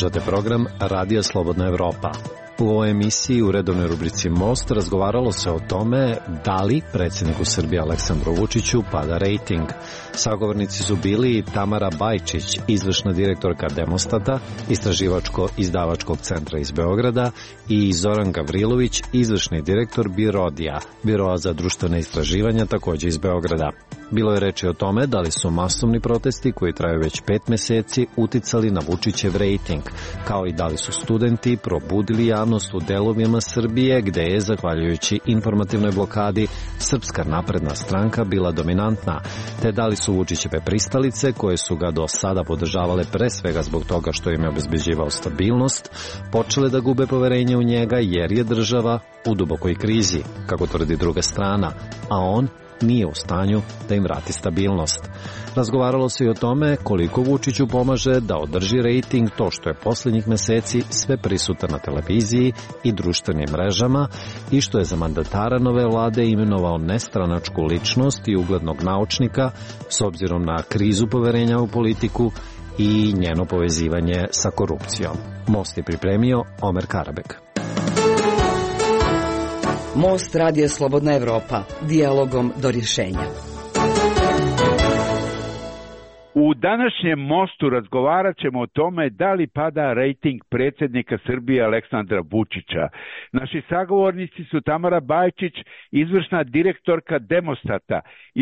Slušate program Radija Slobodna Evropa. U ovoj emisiji u redovnoj rubrici Most razgovaralo se o tome da li predsjedniku Srbije Aleksandru Vučiću pada rejting. Sagovornici su bili Tamara Bajčić, izvršna direktorka Demostata, istraživačko-izdavačkog centra iz Beograda, i Zoran Gavrilović, izvršni direktor BIRODIA, Biroa za društvene istraživanja, također iz Beograda. Bilo je reči o tome da li su masovni protesti koji traju već 5 meseci uticali na Vučićev rejting, kao i da li su studenti probudili javnost u delovima Srbije gde je, zahvaljujući informativnoj blokadi, Srpska napredna stranka bila dominantna, te da li su Vučićeve pristalice, koje su ga do sada podržavale pre svega zbog toga što im je obezbeđivao stabilnost, počele da gube poverenje u njega jer je država u dubokoj krizi, kako tvrdi druga strana, a on nije u stanju da im vrati stabilnost. Razgovaralo se i o tome koliko Vučiću pomaže da održi rejting to što je posljednjih meseci sve prisutan na televiziji i društvenim mrežama i što je za mandatara nove vlade imenovao nestranačku ličnost i uglednog naučnika s obzirom na krizu poverenja u politiku i njeno povezivanje sa korupcijom. Most je pripremio Omer Karabek. Most Radija Slobodna Evropa, dijalogom do rješenja. U današnjem Mostu razgovarat ćemo o tome da li pada rejting predsjednika Srbije Aleksandra Vučića. Naši sagovornici su Tamara Bajčić, izvršna direktorka Demostata,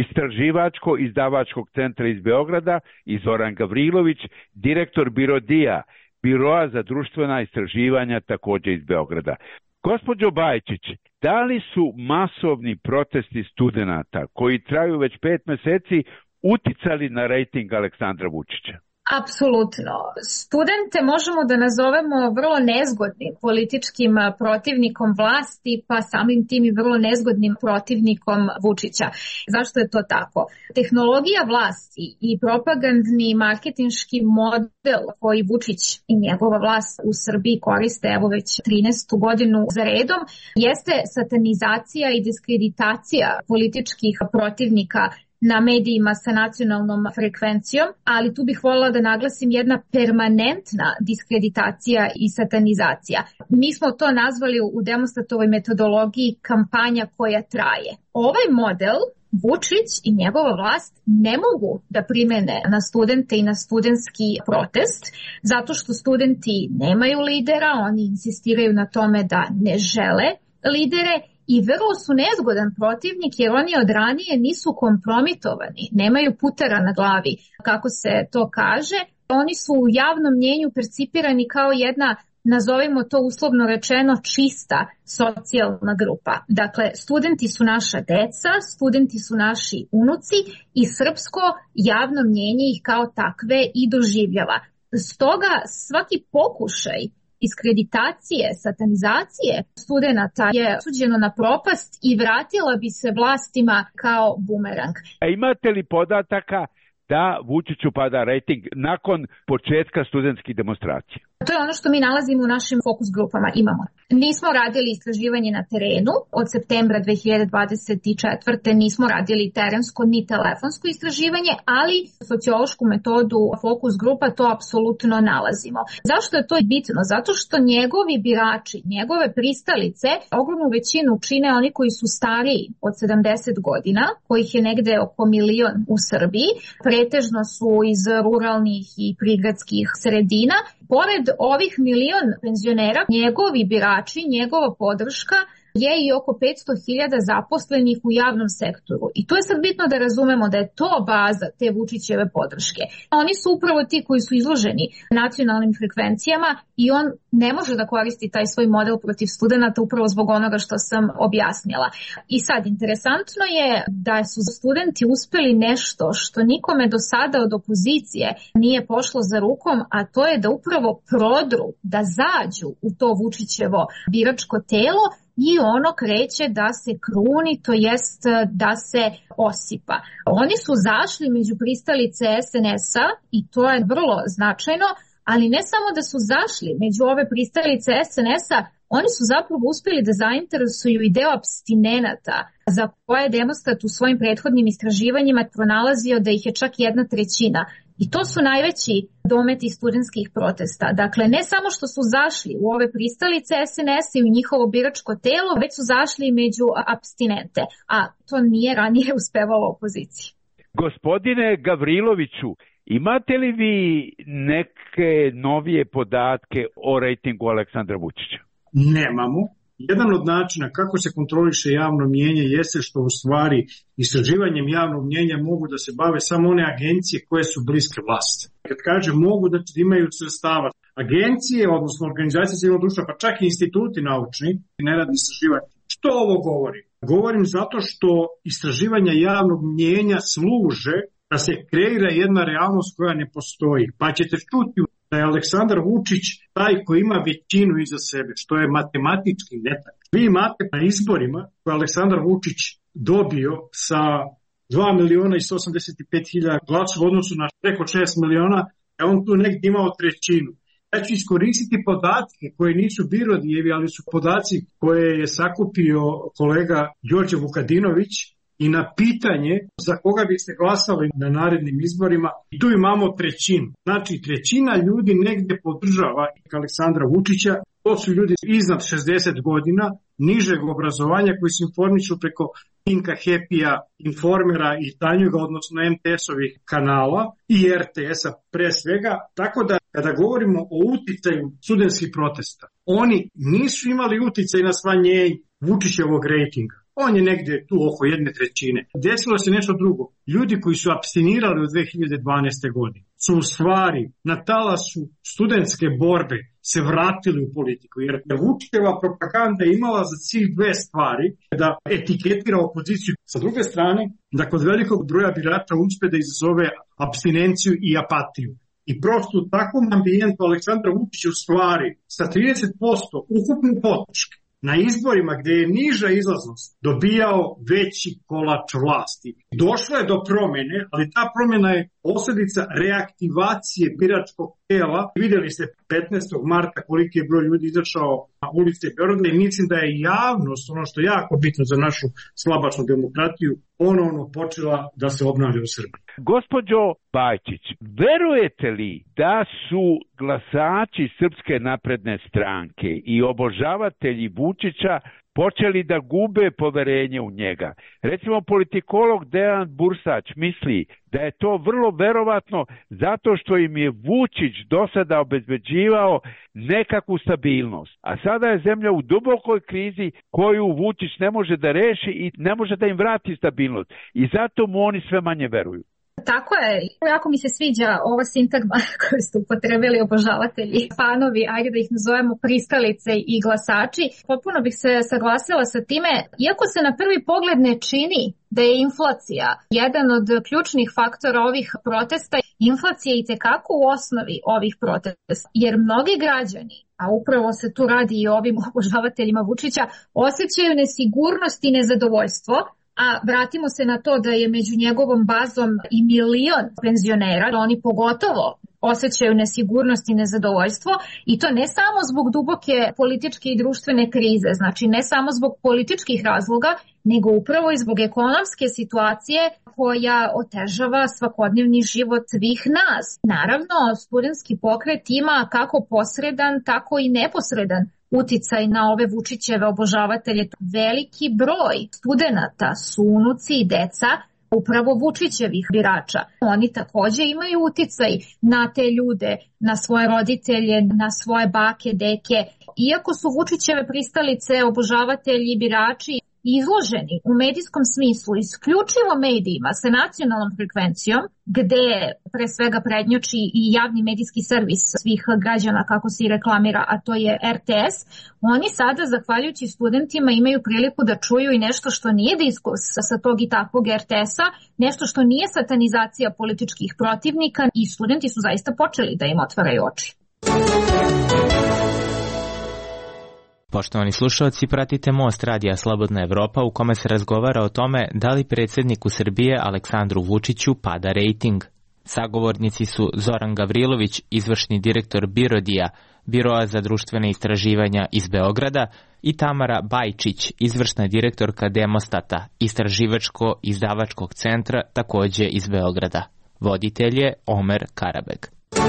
istraživačko-izdavačkog centra iz Beograda, i Zoran Gavrilović, direktor BIRODIA, Biroa za društvena istraživanja, također iz Beograda. Gospođo Bajčić, da li su masovni protesti studenata koji traju već 5 meseci uticali na rejting Aleksandra Vučića? Apsolutno. Studente možemo da nazovemo vrlo nezgodnim političkim protivnikom vlasti, pa samim tim i vrlo nezgodnim protivnikom Vučića. Zašto je to tako? Tehnologija vlasti i propagandni marketinški model koji Vučić i njegova vlast u Srbiji koriste evo već 13. godinu za redom jeste satanizacija i diskreditacija političkih protivnika na medijima sa nacionalnom frekvencijom, ali tu bih voljela da naglasim jedna permanentna diskreditacija i satanizacija. Mi smo to nazvali u Demostatovoj metodologiji kampanja koja traje. Ovaj model Vučić i njegova vlast ne mogu da primene na studente i na studentski protest, zato što studenti nemaju lidera, oni insistiraju na tome da ne žele lidere, i vrlo su nezgodan protivnik jer oni od ranije nisu kompromitovani, nemaju putera na glavi, kako se to kaže. Oni su u javnom mnjenju percipirani kao jedna, nazovimo to uslovno rečeno, čista socijalna grupa. Dakle, studenti su naša deca, studenti su naši unuci i srpsko javno mnjenje ih kao takve i doživljava. Stoga svaki pokušaj diskreditacije, satanizacije studenata je osuđeno na propast i vratila bi se vlastima kao bumerang. A imate li podataka da Vučiću pada rejting nakon početka studentskih demonstracija? To je ono što mi nalazimo u našim fokus grupama. Imamo. Nismo radili istraživanje na terenu od septembra 2024. Nismo radili terensko ni telefonsko istraživanje, ali sociološku metodu fokus grupa to apsolutno nalazimo. Zašto je to bitno? Zato što njegovi birači, njegove pristalice, ogromnu većinu čine oni koji su stariji od 70 godina, kojih je negde oko 1 milion u Srbiji, pretežno su iz ruralnih i prigradskih sredina. Pored ovih 1 milion penzionera, njegovi birači, njegova podrška je i oko 500.000 zaposlenih u javnom sektoru. I to je sad bitno da razumemo da je to baza te Vučićeve podrške. Oni su upravo ti koji su izloženi nacionalnim frekvencijama i on ne može da koristi taj svoj model protiv studenata upravo zbog onoga što sam objasnila. I sad, interesantno je da su studenti uspeli nešto što nikome do sada od opozicije nije pošlo za rukom, a to je da upravo prodru, da zađu u to Vučićevo biračko telo i ono kreće da se kruni, to jest da se osipa. Oni su zašli među pristalice SNS-a i to je vrlo značajno, ali ne samo da su zašli među ove pristalice SNS-a, oni su zapravo uspjeli da zainteresuju i deo apstinenata za koje je Demostat u svojim prethodnim istraživanjima pronalazio da ih je čak 1/3. I to su najveći dometi studentskih protesta. Dakle, ne samo što su zašli u ove pristalice SNS-a i u njihovo biračko telo, već su zašli među apstinente, a to nije ranije uspevalo opoziciji. Gospodine Gavriloviću, imate li vi neke novije podatke o rejtingu Aleksandra Vučića? Nemamo. Jedan od načina kako se kontroliše javno mnijenje jeste što u stvari istraživanjem javnog mnijenja mogu da se bave samo one agencije koje su bliske vlasti. Kad kažem mogu, da imaju sredstava. Agencije, odnosno organizacije civilnog društva, pa čak i instituti naučni, ne radi istraživanje. Što ovo govori? Govorim zato što istraživanja javnog mnijenja služe da se kreira jedna realnost koja ne postoji. Pa ćete čuti da je Aleksandar Vučić taj koji ima većinu iza sebe, što je matematički netak. Vi imate na izborima koje Aleksandar Vučić dobio sa 2.185.000 glasova u odnosu na preko 6 miliona, a on tu negdje imao trećinu. Ja ću iskoristiti podatke koje nisu Birodijevi, ali su podaci koje je sakupio kolega Đorđe Vukadinović i na pitanje za koga biste glasali na narednim izborima. I tu imamo trećinu. Znači, trećina ljudi negdje podržava Aleksandra Vučića. To su ljudi iznad 60 godina, nižeg obrazovanja koji se informišu preko Pinka, Happy-a, Informera i Tanjuga, odnosno MTS-ovih kanala i RTS-a pre svega. Tako da kada govorimo o uticaju studentskih protesta, oni nisu imali uticaj na smanjenje Vučićevog rejtinga. On je negdje tu oko 1/3. Desilo se nešto drugo. Ljudi koji su apstinirali od 2012. godine su u stvari na talasu studentske borbe se vratili u politiku. Jer Vučićeva propaganda je imala za cilj dve stvari, da etiketira opoziciju. Sa druge strane, da kod velikog broja birača uspe da izazove apstinenciju i apatiju. I prosto u takvom ambijentu Aleksandar Vučić u stvari sa 30% ukupne podrške na izborima gdje je niža izlaznost dobijao veći kolač vlasti. Došlo je do promjene, ali ta promjena je posljedica reaktivacije biračkog tela. Vidjeli ste 15. marta koliki je broj ljudi izašao na ulice Beograda i mislim da je javnost, ono što je jako bitno za našu slabačnu demokratiju, ponovno počela da se obnavlja u Srbiji. Gospođo Bajčić, verujete li da su glasači Srpske napredne stranke i obožavatelji Vučića počeli da gube poverenje u njega? Recimo, politikolog Dejan Bursać misli da je to vrlo verovatno zato što im je Vučić do sada obezbeđivao nekakvu stabilnost. A sada je zemlja u dubokoj krizi koju Vučić ne može da reši i ne može da im vrati stabilnost. I zato mu oni sve manje veruju. Tako je. Jako mi se sviđa ova sintagma koju ste upotrebili obožavatelji, fanovi, ajde da ih nazovemo pristalice i glasači. Potpuno bih se saglasila sa time, iako se na prvi pogled ne čini da je inflacija jedan od ključnih faktora ovih protesta, inflacija je itekako u osnovi ovih protesta, jer mnogi građani, a upravo se tu radi i ovim obožavateljima Vučića, osjećaju nesigurnost i nezadovoljstvo. A vratimo se na to da je među njegovom bazom i 1 milion penzionera, oni pogotovo osjećaju nesigurnost i nezadovoljstvo i to ne samo zbog duboke političke i društvene krize, znači ne samo zbog političkih razloga, nego upravo i zbog ekonomske situacije koja otežava svakodnevni život svih nas. Naravno, studentski pokret ima kako posredan, tako i neposredan uticaj na ove Vučićeve obožavatelje. Veliki broj studenata su unuci i deca upravo Vučićevih birača. Oni također imaju uticaj na te ljude, na svoje roditelje, na svoje bake, deke. Iako su Vučićeve pristalice, obožavatelji, birači izloženi u medijskom smislu isključivo medijima sa nacionalnom frekvencijom, gde pre svega prednjači i javni medijski servis svih građana, kako se i reklamira, a to je RTS, oni sada, zahvaljujući studentima, imaju priliku da čuju i nešto što nije diskurs sa tog i takvog RTS-a, nešto što nije satanizacija političkih protivnika i studenti su zaista počeli da im otvaraju oči. Poštovani slušalci, pratite Most radija Slobodna Evropa u kome se razgovara o tome da li predsjedniku Srbije Aleksandru Vučiću pada rejting. Sagovornici su Zoran Gavrilović, izvršni direktor Birodija, Biroa za društvene istraživanja iz Beograda, i Tamara Bajčić, izvršna direktorka Demostata, istraživačko-izdavačkog centra, također iz Beograda. Voditelj je Omer Karabeg.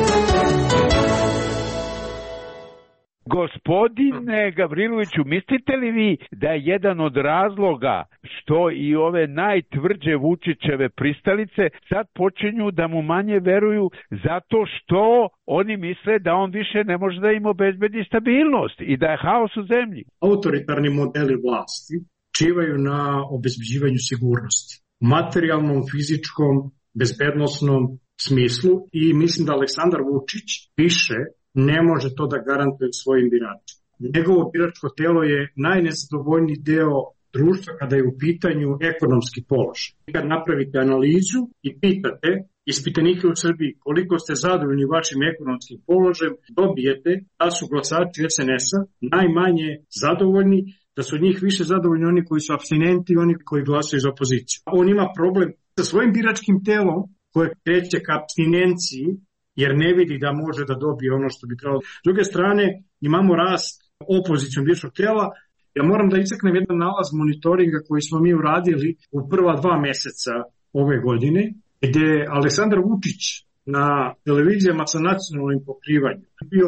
Gospodine Gavriloviću, mislite li vi da je jedan od razloga što i ove najtvrđe Vučićeve pristalice sad počinju da mu manje veruju zato što oni misle da on više ne može da im obezbedi stabilnost i da je haos u zemlji? Autoritarni modeli vlasti čivaju na obezbeđivanju sigurnosti, materijalnom, fizičkom, bezbednosnom smislu i mislim da Aleksandar Vučić više ne može to da garantuje svojim biračima. Njegovo biračko telo je najnezadovoljniji deo društva kada je u pitanju ekonomski položaj. Kad napravite analizu i pitate ispitanike u Srbiji koliko ste zadovoljni vašim ekonomskim položajem, dobijete da su glasači SNS-a najmanje zadovoljni, da su od njih više zadovoljni oni koji su apstinenti i oni koji glasaju za opoziciju. On ima problem sa svojim biračkim telom koje kreće ka apstinenciji, jer ne vidi da može da dobije ono što bi trebalo. S druge strane, imamo rast opozicijom biračkog tela. Ja moram da istaknem jedan nalaz monitoringa koji smo mi uradili u prva 2 meseca ove godine, gde Aleksandar Vučić na televizijama sa nacionalnim pokrivanjem bio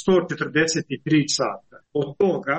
143 sata. Od toga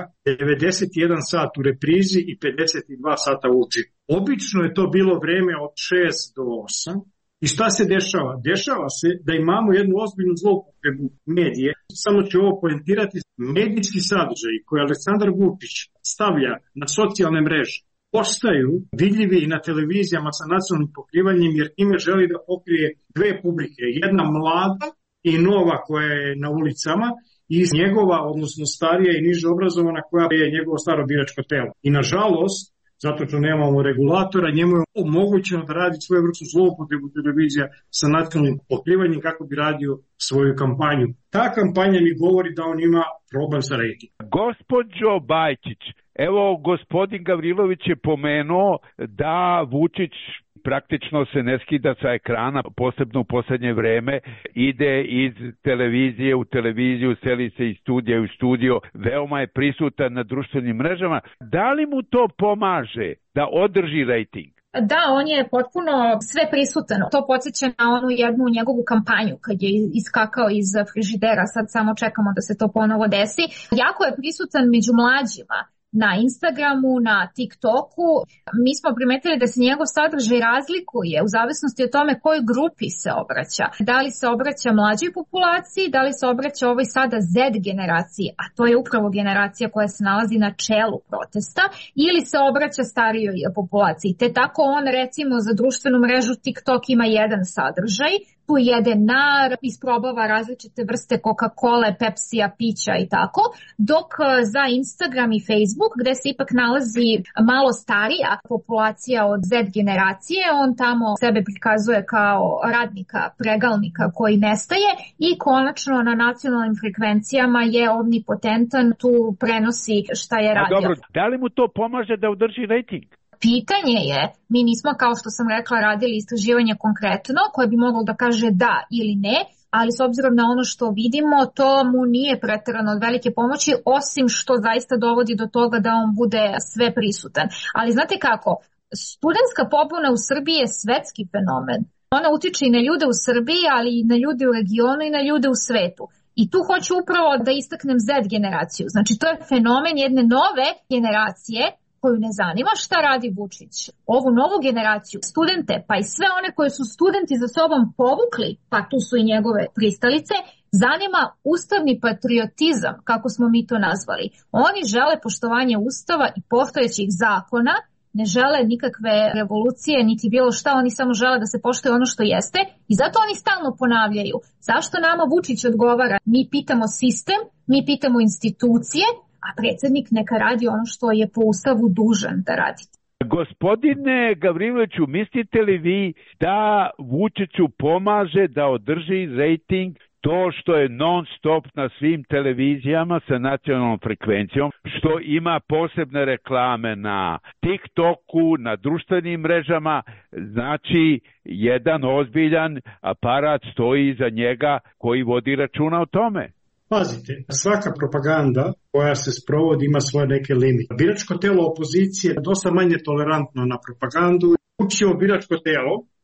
91 sat u reprizi i 52 sata u uživo. Obično je to bilo vreme od 6 do 8. I šta se dešava? Dešava se da imamo jednu ozbiljnu zloupotrebu medije. Samo ću ovo poentirati. Medijski sadržaj koje Aleksandar Vučić stavlja na socijalne mreže postaju vidljivi i na televizijama sa nacionalnim pokrivanjem, jer time želi da pokrije dve publike. Jedna mlada i nova koja je na ulicama i njegova, odnosno starija i niže obrazovana koja je njegovo staro biračko telo. I nažalost, zato što nemamo regulatora, njemu je omogućeno da radi svoju vrstu zloupotrebu televizija sa nacionalnim pokrivanjem kako bi radio svoju kampanju. Ta kampanja mi govori da on ima problem sa rejtingom. Gospođo Bajčić, evo gospodin Gavrilović je pomenuo da Vučić praktično se ne skida sa ekrana, posebno u poslednje vreme, ide iz televizije u televiziju, seli se iz studija u studio, veoma je prisutan na društvenim mrežama. Da li mu to pomaže da održi rejting? Da, on je potpuno sve prisutan. To podsjeća na onu jednu njegovu kampanju kad je iskakao iz frižidera, sad samo čekamo da se to ponovo desi. Jako je prisutan među mlađima. Na Instagramu, na TikToku. Mi smo primetili da se njegov sadržaj razlikuje u zavisnosti od tome kojoj grupi se obraća. Da li se obraća mlađoj populaciji, da li se obraća ovoj sada Z generaciji, a to je upravo generacija koja se nalazi na čelu protesta, ili se obraća starijoj populaciji. Te tako on recimo za društvenu mrežu TikTok ima jedan sadržaj, tu jede nar, isprobava različite vrste Coca-Cola, Pepsija, pića i tako, dok za Instagram i Facebook, gde se ipak nalazi malo starija populacija od Z generacije, on tamo sebe prikazuje kao radnika, pregalnika koji nestaje i konačno na nacionalnim frekvencijama je omnipotentan, tu prenosi šta je radio. Dobro, da li mu to pomaže da održi rejting? Pitanje je, mi nismo, kao što sam rekla, radili istraživanje konkretno koje bi moglo da kaže da ili ne, ali s obzirom na ono što vidimo, to mu nije preterano od velike pomoći, osim što zaista dovodi do toga da on bude sve prisutan. Ali znate kako, studentska pobuna u Srbiji je svetski fenomen. Ona utiče i na ljude u Srbiji, ali i na ljude u regionu i na ljude u svetu. I tu hoću upravo da istaknem Z generaciju. Znači, to je fenomen jedne nove generacije koju ne zanima šta radi Vučić. Ovu novu generaciju, studente, pa i sve one koje su studenti za sobom povukli, pa tu su i njegove pristalice, zanima ustavni patriotizam, kako smo mi to nazvali. Oni žele poštovanje ustava i postojećih zakona, ne žele nikakve revolucije, niti bilo šta, oni samo žele da se poštuje ono što jeste i zato oni stalno ponavljaju. Zašto nama Vučić odgovara? Mi pitamo sistem, mi pitamo institucije, a predsjednik neka radi ono što je po ustavu dužan da radi. Gospodine Gavriloviću, mislite li vi da Vučiću pomaže da održi rejting to što je non stop na svim televizijama sa nacionalnom frekvencijom, što ima posebne reklame na TikToku, na društvenim mrežama, znači jedan ozbiljan aparat stoji iza njega koji vodi računa o tome? Pazite, svaka propaganda koja se sprovodi ima svoje neke limite. Biračko telo opozicije je dosta manje tolerantno na propagandu. Učivo biračko telo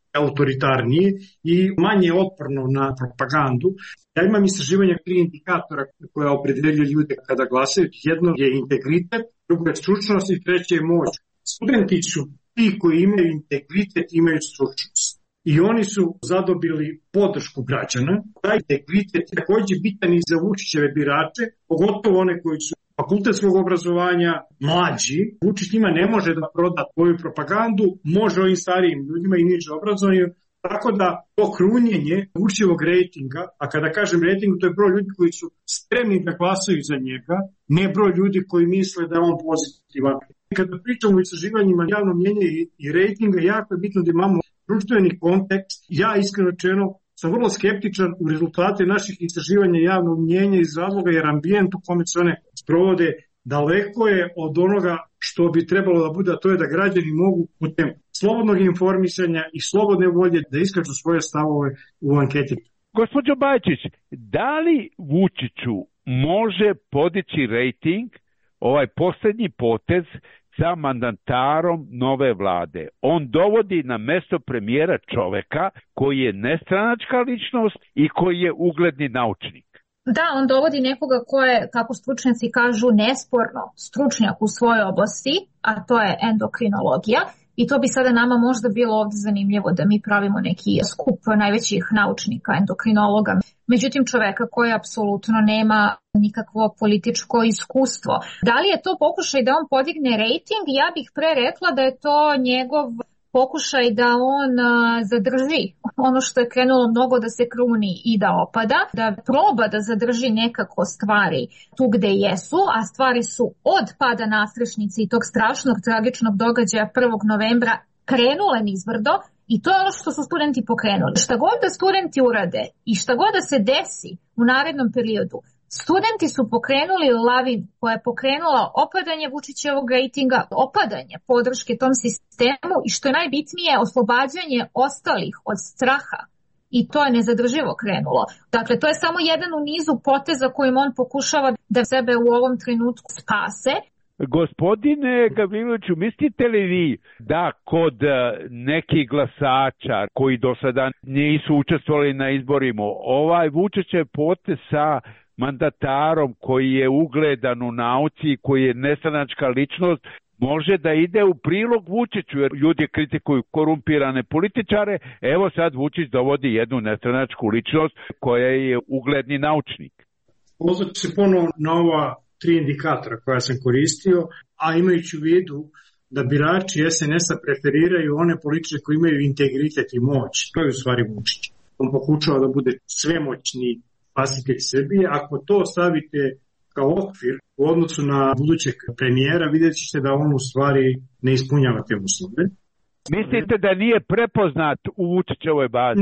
autoritarnije i manje otporno na propagandu. Ja imam istraživanja 3 indikatora koja opredeljuju ljude kada glasaju. Jedno je integritet, drugo je stručnost i treće je moć. Studenti su ti koji imaju integritet, imaju stručnost. I oni su zadobili podršku građana. Taj integritet je takođe bitan i za Vučićeve birače, pogotovo one koji su fakultetskog obrazovanja, mlađi. Vučić njima ne može da proda svoju propagandu, može ovim starijim ljudima i niže obrazovanju. Tako da to krunjenje Vučićevog rejtinga, a kada kažem rejting, to je broj ljudi koji su spremni da glasaju za njega, ne broj ljudi koji misle da je on pozitivan. Kada pričamo o istraživanjima javno mnjenja i rejtinga, jako je bitno da imamo društveni kontekst. Ja iskreno rečeno sam vrlo skeptičan u rezultate naših istraživanja javnog mnjenja iz razloga jer ambijent u kome se one sprovode daleko je od onoga što bi trebalo da bude, a to je da građani mogu putem slobodnog informisanja i slobodne volje da iskažu svoje stavove u anketi. Gospođo Bajčić, da li Vučiću može podići rejting ovaj poslednji potez sa mandatarom nove vlade? On dovodi na mesto premijera čoveka koji je nestranačka ličnost i koji je ugledni naučnik. Da, on dovodi nekoga ko je, kako stručnjaci kažu, nesporno stručnjak u svojoj oblasti, a to je endokrinologija. I to bi sada nama možda bilo ovde zanimljivo da mi pravimo neki skup najvećih naučnika, endokrinologa. Međutim, čoveka koji apsolutno nema nikakvo političko iskustvo. Da li je to pokušaj da on podigne rejting? Ja bih pre rekla da je to njegov pokušaj da on zadrži ono što je krenulo mnogo da se kruni i da opada, da proba da zadrži nekako stvari tu gde jesu, a stvari su od pada nasrešnice i tog strašnog tragičnog događaja 1. novembra krenule nizbrdo i to je ono što su studenti pokrenuli. Šta god da studenti urade i šta god da se desi u narednom periodu, studenti su pokrenuli lavinu koja je pokrenula opadanje Vučićevog rejtinga, opadanje podrške tom sistemu i što je najbitnije oslobađanje ostalih od straha. I to je nezadrživo krenulo. Dakle, to je samo jedan u nizu poteza kojim on pokušava da sebe u ovom trenutku spase. Gospodine Gavriloviću, mislite li vi da kod nekih glasača koji do sada nisu učestvovali na izborima, ovaj Vučićev potez sa mandatarom koji je ugledan u nauci, koji je nestranačka ličnost, može da ide u prilog Vučiću, jer ljudi kritikuju korumpirane političare, evo sad Vučić dovodi jednu nestranačku ličnost koja je ugledni naučnik. Pozvat se ponovo na ova 3 indikatora koja sam koristio, a imajući u vidu da birači SNS-a preferiraju one političare koji imaju integritet i moć. To je u stvari Vučić. On pokušava da bude svemoćni spasitelj Srbije. Ako to stavite kao okvir u odnosu na budućeg premijera, vidjet ćete da on u stvari ne ispunjava te uslove. Mislite da nije prepoznat u Vučićevoj bazi?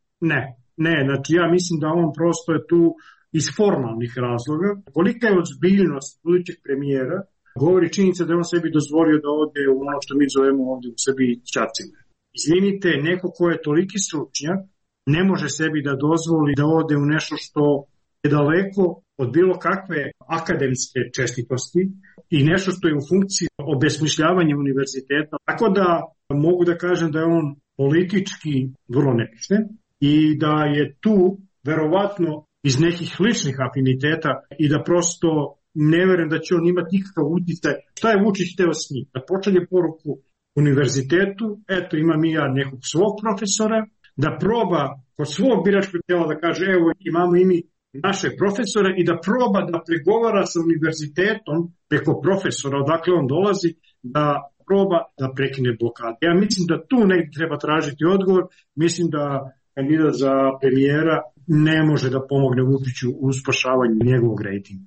Ne. Znači ja mislim da on prosto je tu iz formalnih razloga. Kolika je ozbiljnost budućeg premijera, govori činjenica da je on sebi dozvolio da ode u ono što mi zovemo ovdje u Srbiji čacine. Izvinite, neko ko je toliki stručnjak ne može sebi da dozvoli da ode u nešto što je daleko od bilo kakve akademske čestitosti i nešto što je u funkciji obesmišljavanja univerziteta. Tako da mogu da kažem da je on politički vrlo nepišten i da je tu verovatno iz nekih ličnih afiniteta i da prosto ne verujem da će on imati nikakav uticaj. Šta je Vučić hteo s njim? Da počalje poruku univerzitetu, eto imam i ja nekog svog profesora, da proba kod svog biračkog tela da kaže evo imamo i mi naše profesore i da proba da pregovara sa univerzitetom preko profesora odakle on dolazi, da proba da prekine blokadu. Ja mislim da tu negdje treba tražiti odgovor, mislim da kandidat za premijera ne može da pomogne Vučiću u spašavanju njegovog rejtinga.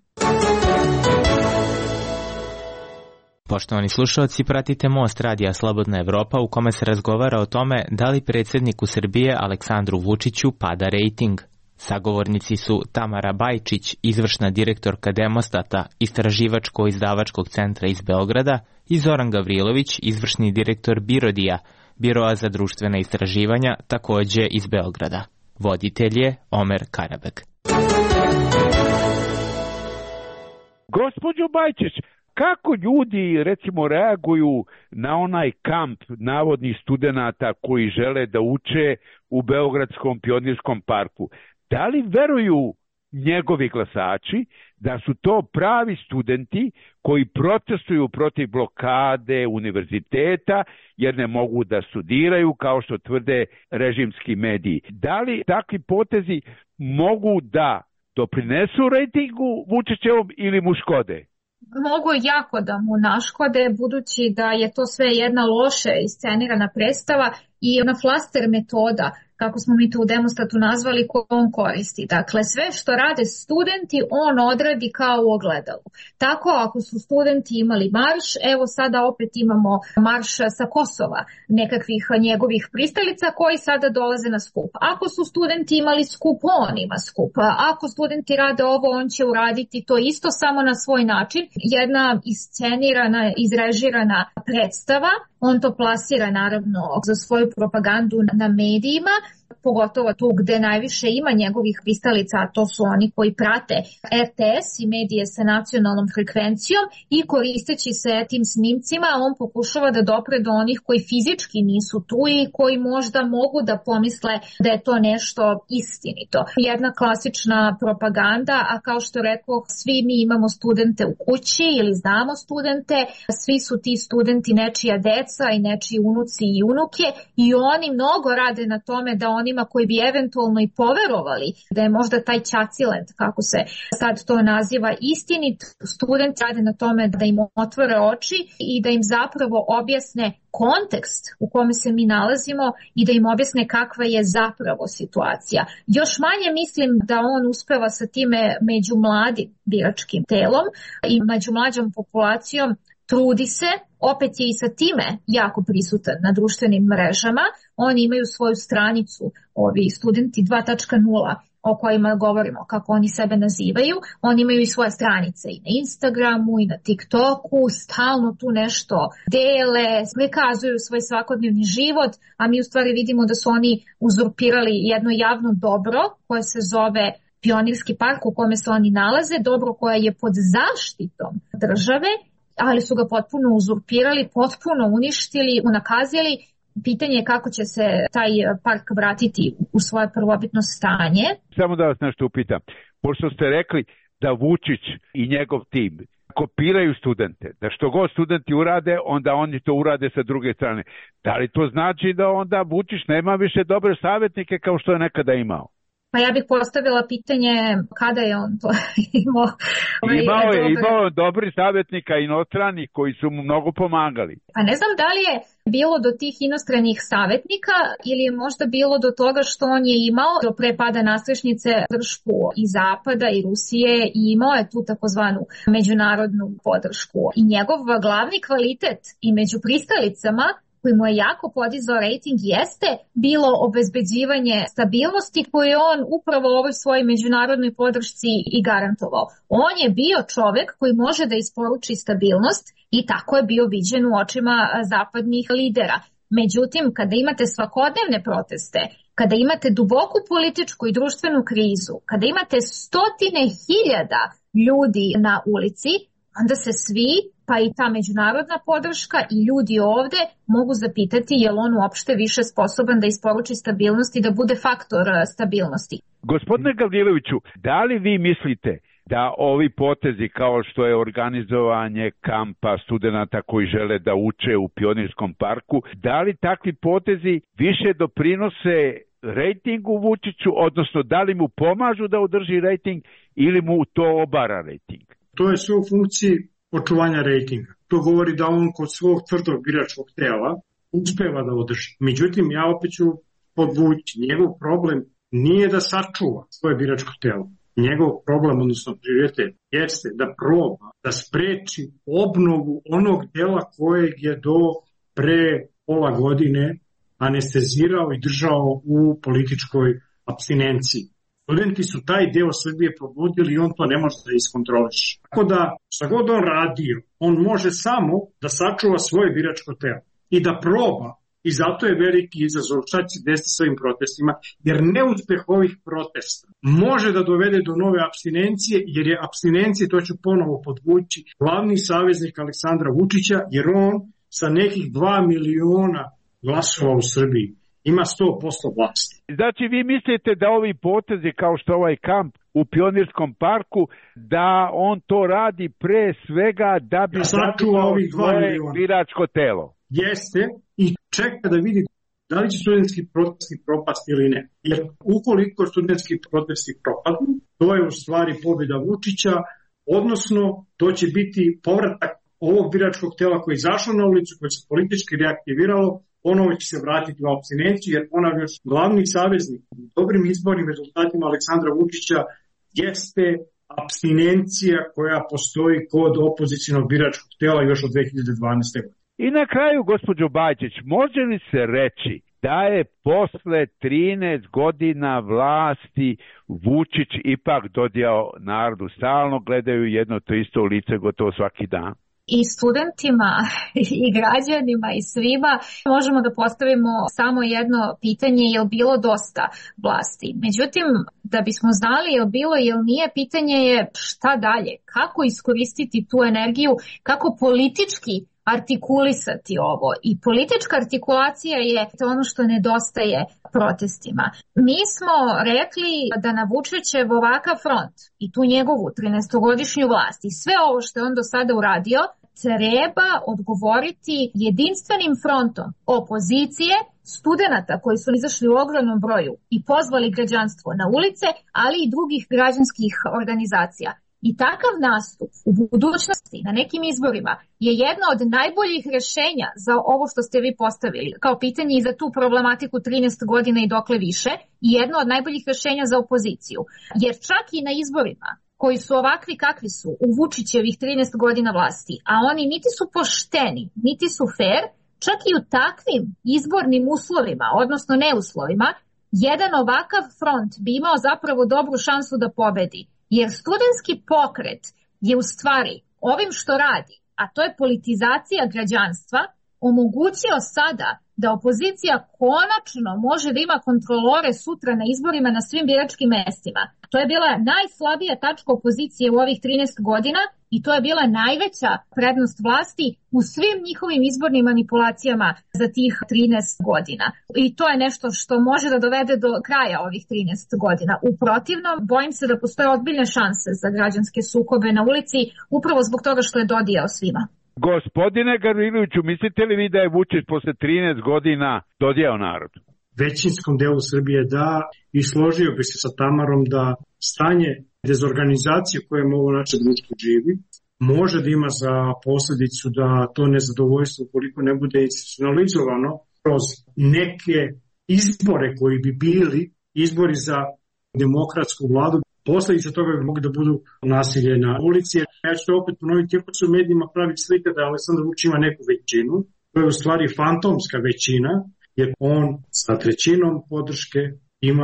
Poštovani slušalci, pratite Most radija Slobodna Evropa u kome se razgovara o tome da li predsjedniku Srbije Aleksandru Vučiću pada rejting. Sagovornici su Tamara Bajčić, izvršna direktorka Demostata, istraživačko-izdavačkog centra iz Beograda, i Zoran Gavrilović, izvršni direktor Birodija, Biroa za društvena istraživanja, takođe iz Beograda. Voditelj je Omer Karabek. Gospođo Bajčić, Kako ljudi, recimo, reaguju na onaj kamp navodnih studenata koji žele da uče u Beogradskom pionirskom parku? Da li veruju njegovi glasači da su to pravi studenti koji protestuju protiv blokade univerziteta jer ne mogu da studiraju, kao što tvrde režimski mediji? Da li takvi potezi mogu da doprinesu rejtingu Vučićevom ili mu škode? Mogu jako da mu naškode, budući da je to sve jedna loše iscenirana predstava i ona flaster metoda, kako smo mi to u Demostatu nazvali, koju on koristi. Dakle, sve što rade studenti, on odradi kao u ogledalu. Tako, ako su studenti imali marš, evo sada opet imamo marš sa Kosova, nekakvih njegovih pristalica koji sada dolaze na skup. Ako su studenti imali skup, on ima skup. Ako studenti rade ovo, on će uraditi to isto, samo na svoj način. Jedna iscenirana, izrežirana predstava. On to plasira naravno za svoju propagandu na medijima, pogotovo tu gde najviše ima njegovih pristalica, a to su oni koji prate RTS i medije sa nacionalnom frekvencijom, i koristeći se tim snimcima on pokušava da dopre do onih koji fizički nisu tu i koji možda mogu da pomisle da je to nešto istinito. Jedna klasična propaganda, a kao što rekao, svi mi imamo studente u kući ili znamo studente, svi su ti studenti nečija deca i nečiji unuci i unuke, i oni mnogo rade na tome da onima koji bi eventualno i poverovali da je možda taj ćacilent, kako se sad to naziva, istinit, studenti rade na tome da im otvore oči i da im zapravo objasne kontekst u kome se mi nalazimo i da im objasne kakva je zapravo situacija. Još manje mislim da on uspeva sa time među mladim biračkim telom i među mlađom populacijom. Trudi se, opet je i sa time jako prisutan na društvenim mrežama. Oni imaju svoju stranicu, ovi studenti 2.0, o kojima govorimo, kako oni sebe nazivaju. Oni imaju i svoje stranice i na Instagramu i na TikToku, stalno tu nešto dele, prikazuju svoj svakodnevni život, a mi u stvari vidimo da su oni uzurpirali jedno javno dobro koje se zove Pionirski park u kome se oni nalaze, dobro koje je pod zaštitom države, ali su ga potpuno uzurpirali, potpuno uništili, unakazili. Pitanje je kako će se taj park vratiti u svoje prvobitno stanje. Samo da vas nešto upitam. Pošto ste rekli da Vučić i njegov tim kopiraju studente, da što god studenti urade, onda oni to urade sa druge strane. Da li to znači da onda Vučić nema više dobre savjetnike kao što je nekada imao? Pa ja bih postavila pitanje kada je on to imao. Imao dobri savjetnika inostranih koji su mu mnogo pomagali. Pa ne znam da li je bilo do tih inostranih savjetnika ili je možda bilo do toga što on je imao do pre pada nastrešnice podršku i Zapada i Rusije i imao je tu takozvanu međunarodnu podršku. I njegov glavni kvalitet i među pristalicama koji mu je jako podizao rejting jeste bilo obezbeđivanje stabilnosti koju je on upravo u ovoj svojoj međunarodnoj podršci i garantovao. On je bio čovek koji može da isporuči stabilnost i tako je bio viđen u očima zapadnih lidera. Međutim, kada imate svakodnevne proteste, kada imate duboku političku i društvenu krizu, kada imate stotine hiljada ljudi na ulici, onda se svi, pa i ta međunarodna podrška i ljudi ovde mogu zapitati je li on uopšte više sposoban da isporuči stabilnost i da bude faktor stabilnosti. Gospodine Gavriloviću, da li vi mislite da ovi potezi kao što je organizovanje kampa studenata koji žele da uče u Pionirskom parku, da li takvi potezi više doprinose rejtingu Vučiću, odnosno da li mu pomažu da održi rejting ili mu to obara rejting? To je sve u funkciji očuvanja rejtinga. To govori da on kod svog tvrdog biračkog tela uspeva da održi. Međutim, ja opet ću podvući. Njegov problem nije da sačuva svoje biračko telo. Njegov problem, odnosno prioritet, jeste da proba da spreči obnovu onog dela kojeg je do pre pola godine anestezirao i držao u političkoj apstinenciji. Studenti su taj deo Srbije probudili i on to ne može da iskontroliše. Tako da, šta god on radio, on može samo da sačuva svoje biračko telo i da proba i zato je veliki izazov šta će se desiti s ovim protestima, jer neuspeh ovih protesta može da dovede do nove apstinencije, jer je apstinencije, to ću ponovo podvući, glavni saveznik Aleksandra Vučića, jer on sa nekih 2 miliona glasova u Srbiji ima 100% vlasti. Znači vi mislite da ovi potezi kao što ovaj kamp u Pionirskom parku, da on to radi pre svega da bi sačuvao ovih 2 miliona biračko telo? Jeste, i čeka da vidi da li će studentski protesti propasti ili ne. Jer ukoliko studentski protesti propadnu, to je u stvari pobjeda Vučića, odnosno to će biti povratak ovog biračkog tela koji je izašao na ulicu, koje se politički reaktiviralo, ponovo će se vratiti u apstinenciju, jer ponavljam, glavni saveznik u dobrim izbornim rezultatima Aleksandra Vučića jeste apstinencija koja postoji kod opozicionog biračkog tela još od 2012. godine. I na kraju, gospođo Bajčić, može li se reći da je posle 13 godina vlasti Vučić ipak dodijao narodu, stalno gledaju jedno to isto lice gotovo svaki dan? I studentima i građanima i svima možemo da postavimo samo jedno pitanje, je li bilo dosta vlasti. Međutim, da bismo znali je li bilo ili nije, pitanje je šta dalje, kako iskoristiti tu energiju, kako politički artikulisati ovo. I politička artikulacija je ono što nedostaje protestima. Mi smo rekli da na Vučićev ovakav front i tu njegovu 13-godišnju vlast i sve ovo što je on do sada uradio treba odgovoriti jedinstvenim frontom opozicije, studenata koji su izašli u ogromnom broju i pozvali građanstvo na ulice, ali i drugih građanskih organizacija. I takav nastup u budućnosti na nekim izborima je jedno od najboljih rješenja za ovo što ste vi postavili kao pitanje i za tu problematiku 13 godina i dokle više, i jedno od najboljih rješenja za opoziciju. Jer čak i na izborima koji su ovakvi kakvi su u Vučićevih 13 godina vlasti, a oni niti su pošteni, niti su fair, čak i u takvim izbornim uslovima, odnosno neuslovima, jedan ovakav front bi imao zapravo dobru šansu da pobedi. Jer studentski pokret je u stvari ovim što radi, a to je politizacija građanstva, omogućio sada da opozicija konačno može da ima kontrolore sutra na izborima na svim biračkim mestima. To je bila najslabija tačka opozicije u ovih 13 godina i to je bila najveća prednost vlasti u svim njihovim izbornim manipulacijama za tih 13 godina. I to je nešto što može da dovede do kraja ovih 13 godina. U protivnom, bojim se da postoje ozbiljne šanse za građanske sukobe na ulici, upravo zbog toga što je dodijao svima. Gospodine Gavriloviću, mislite li vi da je Vučić posle 13 godina dodijao narodu? Većinskom delu Srbije da, i složio bi se sa Tamarom da stanje dezorganizacije koje ovo naše društvo živi može da ima za posljedicu da to nezadovoljstvo, koliko ne bude institucionalizovano kroz neke izbore koji bi bili izbori za demokratsku vladu, posljedice toga bi mogli da budu nasilje na ulici. Ja ću to opet ponoviti, iako se u medijima pravi slika da Aleksandar Vučić ima neku većinu, to je u stvari fantomska većina, jer on sa 1/3 podrške ima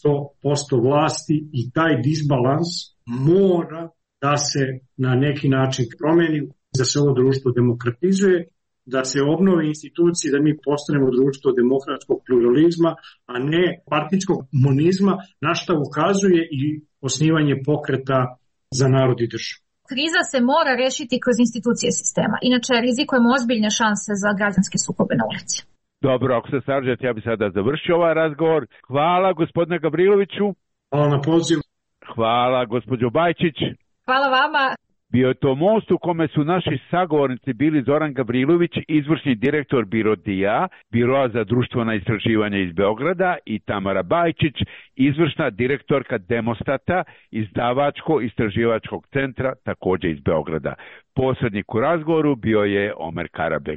100% vlasti i taj disbalans mora da se na neki način promeni, da se ovo društvo demokratizuje, da se obnove institucije, da mi postanemo društvo demokratskog pluralizma, a ne partijskog komunizma, na šta ukazuje i osnivanje pokreta za narod i državu. Kriza se mora rešiti kroz institucije sistema, inače rizikujemo ozbiljne šanse za građanske sukobe na ulici. Dobro, ako se slažete, ja bih sada završio ovaj razgovor. Hvala gospodine Gavriloviću. Hvala na pozivu. Hvala gospođo Bajčić. Hvala vama. Bio je to most u kome su naši sagovornici bili Zoran Gavrilović, izvršni direktor BIRODIA, Biroa za društvena istraživanja iz Beograda, i Tamara Bajčić, izvršna direktorka Demostata, izdavačko-istraživačkog centra, također iz Beograda. Posrednik u razgovoru bio je Omer Karabek.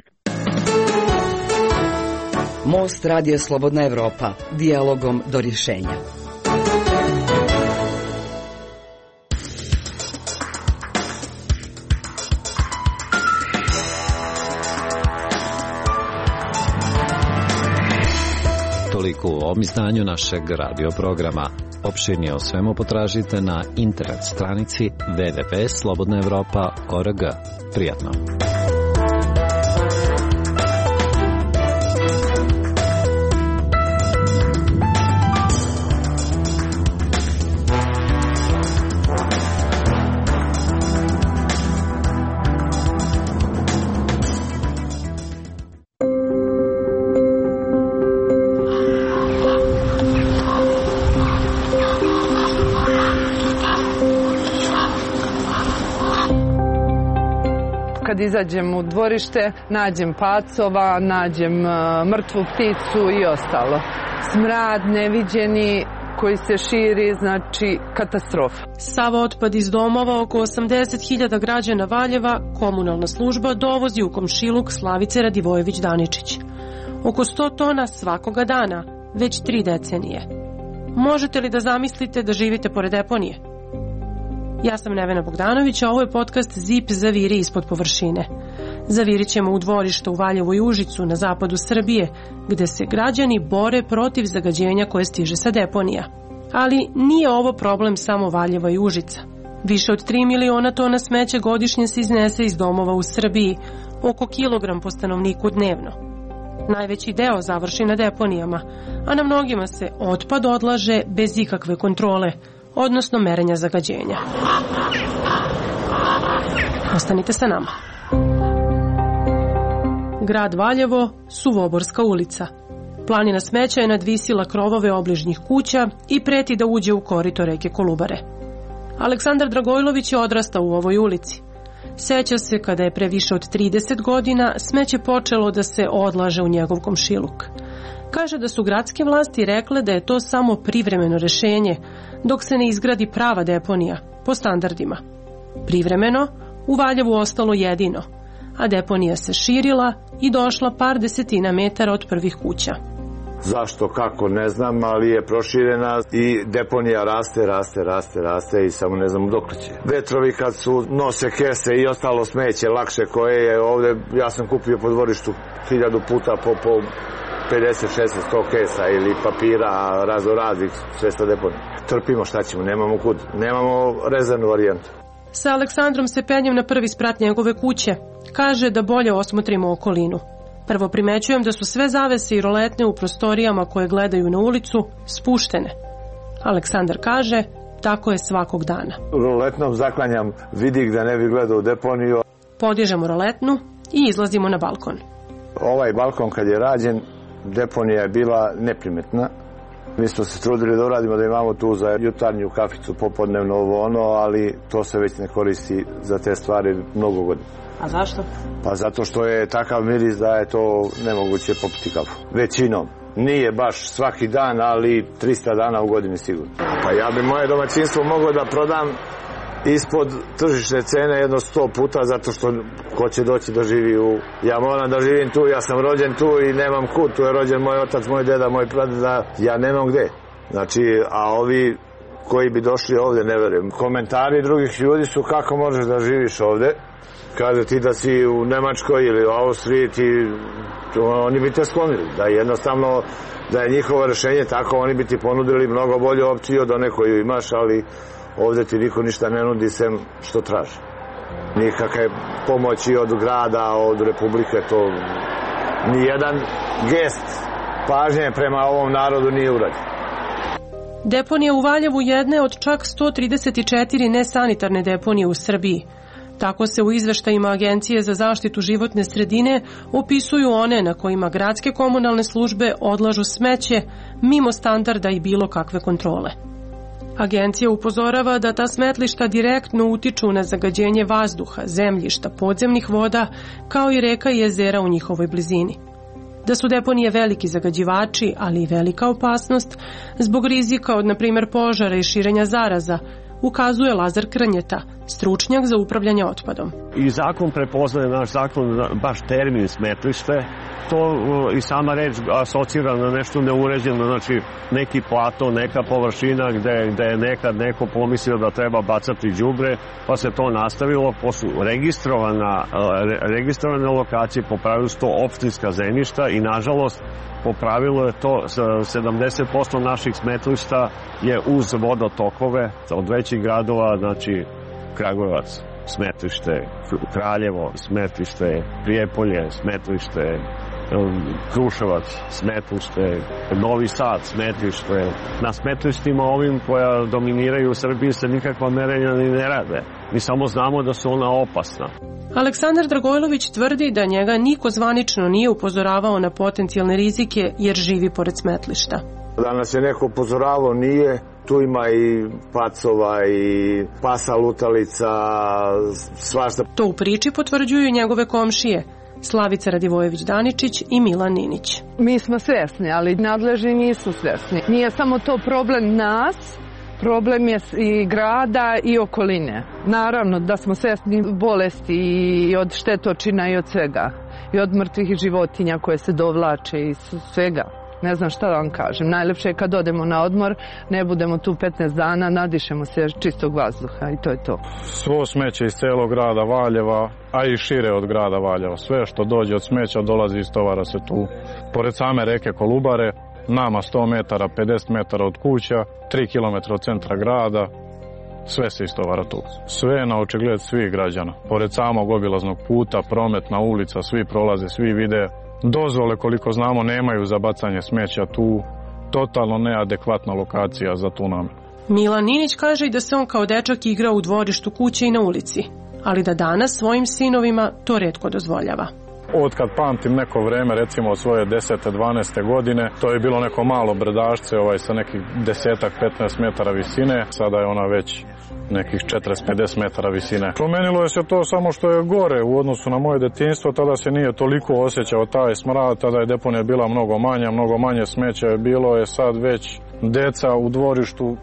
Most Radio Slobodna Evropa, dijalogom do rješenja. Toliko u ovom izdanju našeg radio programa. Opširnije o svemu potražite na internet stranici www.slobodnaevropa.org. Prijatno. kad izađem u dvorište, nađem pacova, nađem mrtvu pticu i ostalo. Smrad neviđeni koji se širi, znači katastrofa. Sav otpad iz domova oko 80.000 građana Valjeva komunalna služba dovozi u komšiluk Slavice Radivojević-Daničić. Oko 100 tona svakoga dana, već 3 decenije. Možete li da zamislite da živite pored deponije? Ja sam Nevena Bogdanović, a ovo je podcast ZIP Zaviri ispod površine. Zavirit ćemo u dvorište u Valjevu i Užicu na zapadu Srbije, gde se građani bore protiv zagađenja koje stiže sa deponija. Ali nije ovo problem samo Valjeva i Užica. Više od 3 miliona tona smeća godišnje se iznese iz domova u Srbiji, oko kilogram po stanovniku dnevno. Najveći deo završi na deponijama, a na mnogima se otpad odlaže bez ikakve kontrole, odnosno merenja zagađenja. Ostanite sa nama. Grad Valjevo, Suvoborska ulica. Planina smeća je nadvisila krovove obližnjih kuća i preti da uđe u korito reke Kolubare. Aleksandar Dragojlović je odrastao u ovoj ulici. Seća se kada je pre više od 30 godina smeće počelo da se odlaže u njegov komšiluk. Kaže da su gradske vlasti rekle da je to samo privremeno rešenje, dok se ne izgradi prava deponija, po standardima. Privremeno, u Valjevu ostalo jedino, a deponija se širila i došla par desetina metara od prvih kuća. Zašto, kako, ne znam, ali je proširena i deponija raste i samo ne znam dok će. Vetrovi kad su nose kese i ostalo smeće lakše koje je ovde, ja sam kupio po dvorištu 1000 puta po 50, 60, 100 kesa ili papira raznih sve sta deponija. Trpimo, šta ćemo, nemamo kud, nemamo rezervnu varijantu. Sa Aleksandrom se penjem na prvi sprat njegove kuće. Kaže da bolje osmotrimo okolinu. Prvo primećujem da su sve zavese i roletne u prostorijama koje gledaju na ulicu spuštene. Aleksandar kaže, tako je svakog dana. Roletnom zaklanjam vidik da ne bi gledao u deponiju. Podižemo roletnu i izlazimo na balkon. Ovaj balkon kad je rađen, deponija je bila neprimetna. Mi smo se trudili da uradimo da imamo tu za jutarnju kaficu, popodnevno ovo ono, ali to se već ne koristi za te stvari mnogo godina. A zašto? Pa zato što je takav miris da je to nemoguće popiti kafu. Većinom. Nije baš svaki dan, ali 300 dana u godini sigurno. Pa ja bi moje domaćinstvo mogao da prodam ispod tržišne cene jedno 100 puta, zato što ko će doći da živi u... Ja moram da živim tu, ja sam rođen tu i nemam kud. Tu je rođen moj otac, moj deda, moj pradeda. Ja nemam gde. Znači, a ovi koji bi došli ovde, ne verujem. Komentari drugih ljudi su kako možeš da živiš ovde. Kaže ti da si u Nemačkoj ili u Austriji, oni bi te sklonili. Da jednostavno, da je njihovo rešenje tako, oni bi ti ponudili mnogo bolju opciju od one koju imaš, ali ovde ti niko ništa ne nudi sem što traži. Nikakve pomoći od grada, od republike, to nijedan gest pažnje prema ovom narodu nije urađen. Deponija u Valjevu jedne od čak 134 nesanitarne deponije u Srbiji. Tako se u izveštajima Agencije za zaštitu životne sredine opisuju one na kojima gradske komunalne službe odlažu smeće mimo standarda i bilo kakve kontrole. Agencija upozorava da ta smetlišta direktno utiču na zagađenje vazduha, zemljišta, podzemnih voda, kao i reka i jezera u njihovoj blizini. Da su deponije veliki zagađivači, ali i velika opasnost, zbog rizika od, na primjer, požara i širenja zaraza, ukazuje Lazar Krnjeta, stručnjak za upravljanje otpadom. I zakon prepoznaje, naš zakon, baš termin smetlište. To i sama reč asocira na nešto neuređeno, znači neki plato, neka površina gde je nekad neko pomislio da treba bacati đubre, pa se to nastavilo, pa su registrovane lokacije, po pravilu su to opštinska zemljišta i nažalost po pravilu je to 70% naših smetlišta je uz vodotokove od većih gradova, znači Kragujevac, smetlište, Kraljevo, smetlište, Prijepolje, smetlište, Kruševac, smetlište, Novi Sad, smetlište. Na smetlištima ovim koja dominiraju u Srbiji se nikakva merenja ni ne rade. Mi samo znamo da su ona opasna. Aleksandar Dragojlović tvrdi da njega niko zvanično nije upozoravao na potencijalne rizike jer živi pored smetlišta. Da nas je neko upozoravao nije, Tu ima i pacova i pasa lutalica, svašta. To u priči potvrđuju njegove komšije, Slavica Radivojević-Daničić i Milan Ninić. Mi smo svesni, ali nadležni nisu svesni. Nije samo to problem nas, problem je i grada i okoline. Naravno da smo svesni bolesti i od štetočina i od svega. I od mrtvih životinja koje se dovlače i svega. Ne znam šta da vam kažem. Najlepše je kad odemo na odmor, ne budemo tu 15 dana, nadišemo se čistog vazduha i to je to. Svo smeće iz celog grada Valjeva, a i šire od grada Valjeva. Sve što dođe od smeća dolazi iz tovara se tu. Pored same reke Kolubare, nama 100 metara, 50 metara od kuća, 3 km od centra grada, sve se istovara tu. Sve je na očigled svih građana. Pored samog obilaznog puta, prometna ulica, svi prolaze, svi vide. Dozvole, koliko znamo, nemaju za bacanje smeća tu. Totalno neadekvatna lokacija za tu namenu. Milan Ninić kaže i da se on kao dečak igra u dvorištu kuće i na ulici, ali da danas svojim sinovima to retko dozvoljava. Od kad pamtim neko vreme, recimo od svoje 10. 12. godine, to je bilo neko malo brdašce sa nekih 10-15 metara visine, sada je ona već nekih 40-50 metara visine. Promenilo je se to samo što je gore u odnosu na moje detinjstvo, tada se nije toliko osjećao taj smrad, tada je deponija bila mnogo manje smeća je bilo, je sad već deca u dvorištu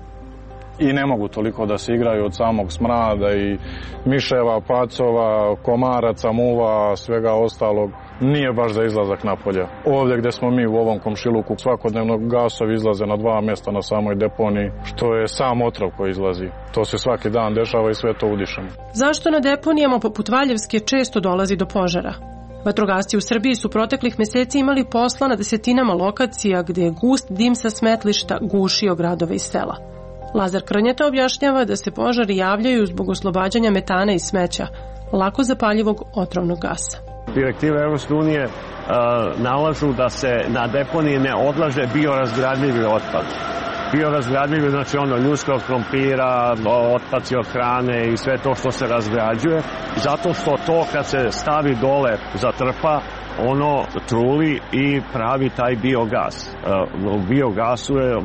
i ne mogu toliko da se igraju od samog smrada i miševa, pacova, komaraca, muva, svega ostalog. Nije baš za izlazak napolje. Ovdje gdje smo mi u ovom komšiluku, svakodnevno gasovi izlaze na 2 mjesta na samoj deponiji, što je sam otrov koji izlazi. To se svaki dan dešava i sve to udišemo. Zašto na deponijama poput Valjevske često dolazi do požara? Vatrogasci u Srbiji su proteklih mjeseci imali posla na desetinama lokacija gdje je gust dim sa smetlišta gušio gradove i sela. Lazar Krnjeta objašnjava da se požari javljaju zbog oslobađanja metana i smeća, lako zapaljivog otrovnog gasa. Direktive Evropske unije nalažu da se na deponiji ne odlaže biorazgradljivi otpad. Biorazgradljivi, znači ljudskog krompira, otpaci od hrane i sve to što se razgrađuje, zato što to kad se stavi dole zatrpa, ono truli i pravi taj biogas. U biogasu je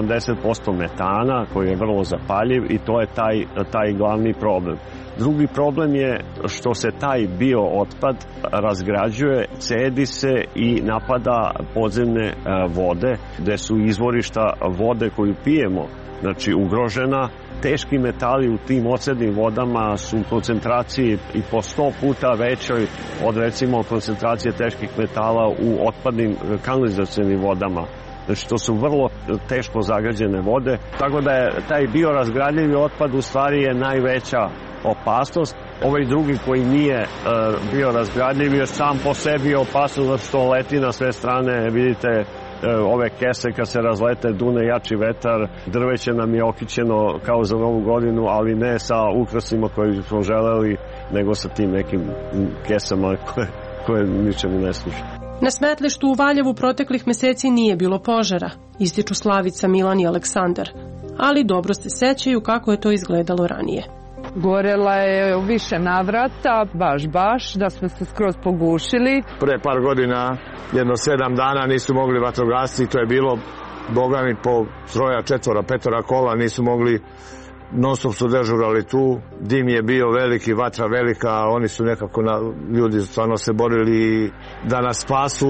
70% metana koji je vrlo zapaljiv i to je taj glavni problem. Drugi problem je što se taj biootpad razgrađuje, cedi se i napada podzemne vode, gde su izvorišta vode koju pijemo, znači ugrožena. Teški metali u tim ocednim vodama su u koncentraciji i po 100 puta većoj od recimo koncentracije teških metala u otpadnim kanalizacionim vodama. Znači to su vrlo teško zagađene vode, tako da je taj biorazgradljivi otpad u stvari je najveća opasnost. Ovaj drugi koji nije biorazgradljiv je sam po sebi opasnost zato što leti na sve strane, vidite ove kese kad se razlete, dune jači vetar, drveće nam je okićeno kao za Novu godinu, ali ne sa ukrasima koje smo želeli, nego sa tim nekim kesama koje ničemu ne služe. Na smetlištu u Valjevu proteklih mjeseci nije bilo požara, ističu Slavica, Milan i Aleksandar, ali dobro se sećaju kako je to izgledalo ranije. Gorela je u više navrata, baš, da smo se skroz pogušili. Pre par godina, jedno 7 dana nisu mogli vatrogasci, to je bilo, boga mi, po 3, 4, 5 kola, nisu mogli, non stop su dežurali tu, dim je bio veliki, vatra velika, oni su nekako, ljudi stvarno se borili da nas spasu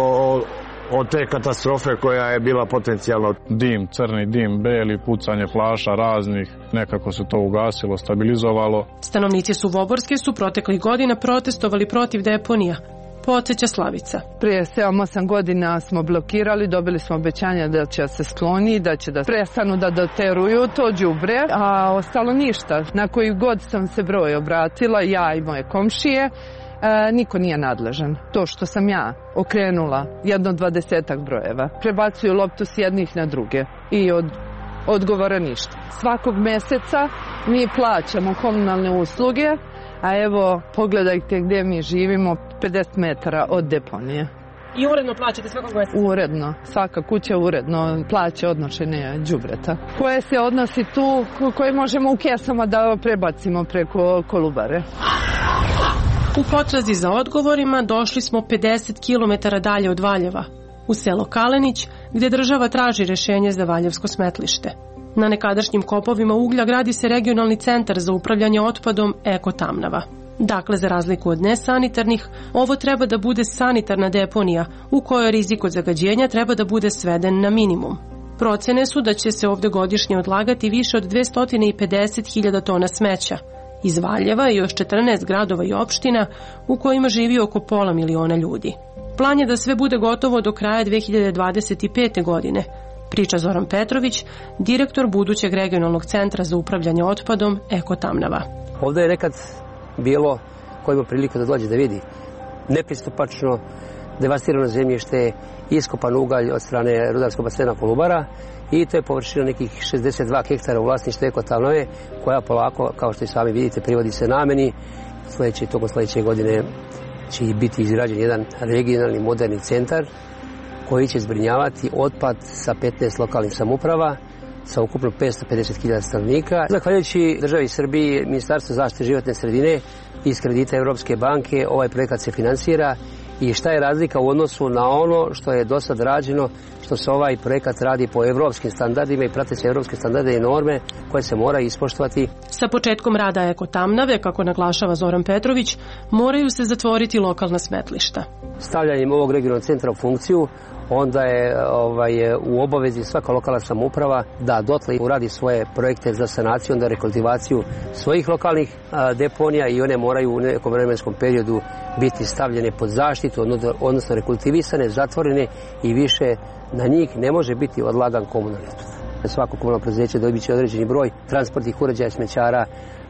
od te katastrofe koja je bila potencijalno. Dim, crni dim, beli, pucanje flaša raznih, nekako se to ugasilo, stabilizovalo. Stanovnici Suvoborske su proteklih godina protestovali protiv deponija, podsjeća Slavica. Prije 7-8 godina smo blokirali, dobili smo obećanja da će se skloni, da će da prestanu da doteruju to đubre, a ostalo ništa. Na koji god sam se broj obratila, ja i moje komšije, niko nije nadležan. To što sam ja okrenula 20 brojeva, prebacuju loptu s jednih na druge i od odgovora ništa. Svakog meseca mi plaćamo komunalne usluge, a evo pogledajte gdje mi živimo, 50 metara od deponije. I uredno plaćate svakog meseca? Uredno, svaka kuća uredno plaća odnošenje đubreta. Koje se odnosi tu, koje možemo u kesama da prebacimo preko Kolubare. U potrazi za odgovorima došli smo 50 km dalje od Valjeva, u selo Kalenić, gdje država traži rješenje za valjevsko smetlište. Na nekadašnjim kopovima uglja gradi se regionalni centar za upravljanje otpadom Eko Tamnava. Dakle, za razliku od nesanitarnih, ovo treba da bude sanitarna deponija u kojoj rizik od zagađenja treba da bude sveden na minimum. Procene su da će se ovde godišnje odlagati više od 250.000 tona smeća iz Valjeva i još 14 gradova i opština u kojima živi oko 500.000 ljudi. Plan je da sve bude gotovo do kraja 2025. godine, priča Zoran Petrović, direktor budućeg regionalnog centra za upravljanje otpadom Eko Tamnava. Ovde je nekad bilo, ko ima priliku da dođe da vidi, nepristupačno, devastirano zemljište, iskopan ugalj od strane rudarskog basena Kolubara i to je površina nekih 62 hektara u vlasništvu Eko Tamnave, koja polako, kao što i sami vidite, privodi se nameni. Tokom sledeće godine će biti izgrađen jedan regionalni moderni centar koji će zbrinjavati otpad sa 15 lokalnih samouprava sa ukupno 550.000 stanovnika. Zahvaljujući državi Srbiji, Ministarstvo zaštite životne sredine iz kredita Evropske banke, ovaj projekat se finansira. I šta je razlika u odnosu na ono što je do sad rađeno, što se ovaj projekat radi po evropskim standardima i prate se evropske standarde i norme koje se moraju ispoštovati. Sa početkom rada Eko Tamnave, kako naglašava Zoran Petrović, moraju se zatvoriti lokalna smetlišta. Stavljanjem ovog regionalnog centra u funkciju, onda je u obavezi svaka lokalna samouprava da dotle uradi svoje projekte za sanaciju, onda rekultivaciju svojih lokalnih deponija i one moraju u nekom vremenskom periodu biti stavljene pod zaštitu, odnosno rekultivisane, zatvorene i više na njih ne može biti odlagan komunalni otpad. Svako komunalno preduzeće dobit će određeni broj transportnih uređaja, smećara,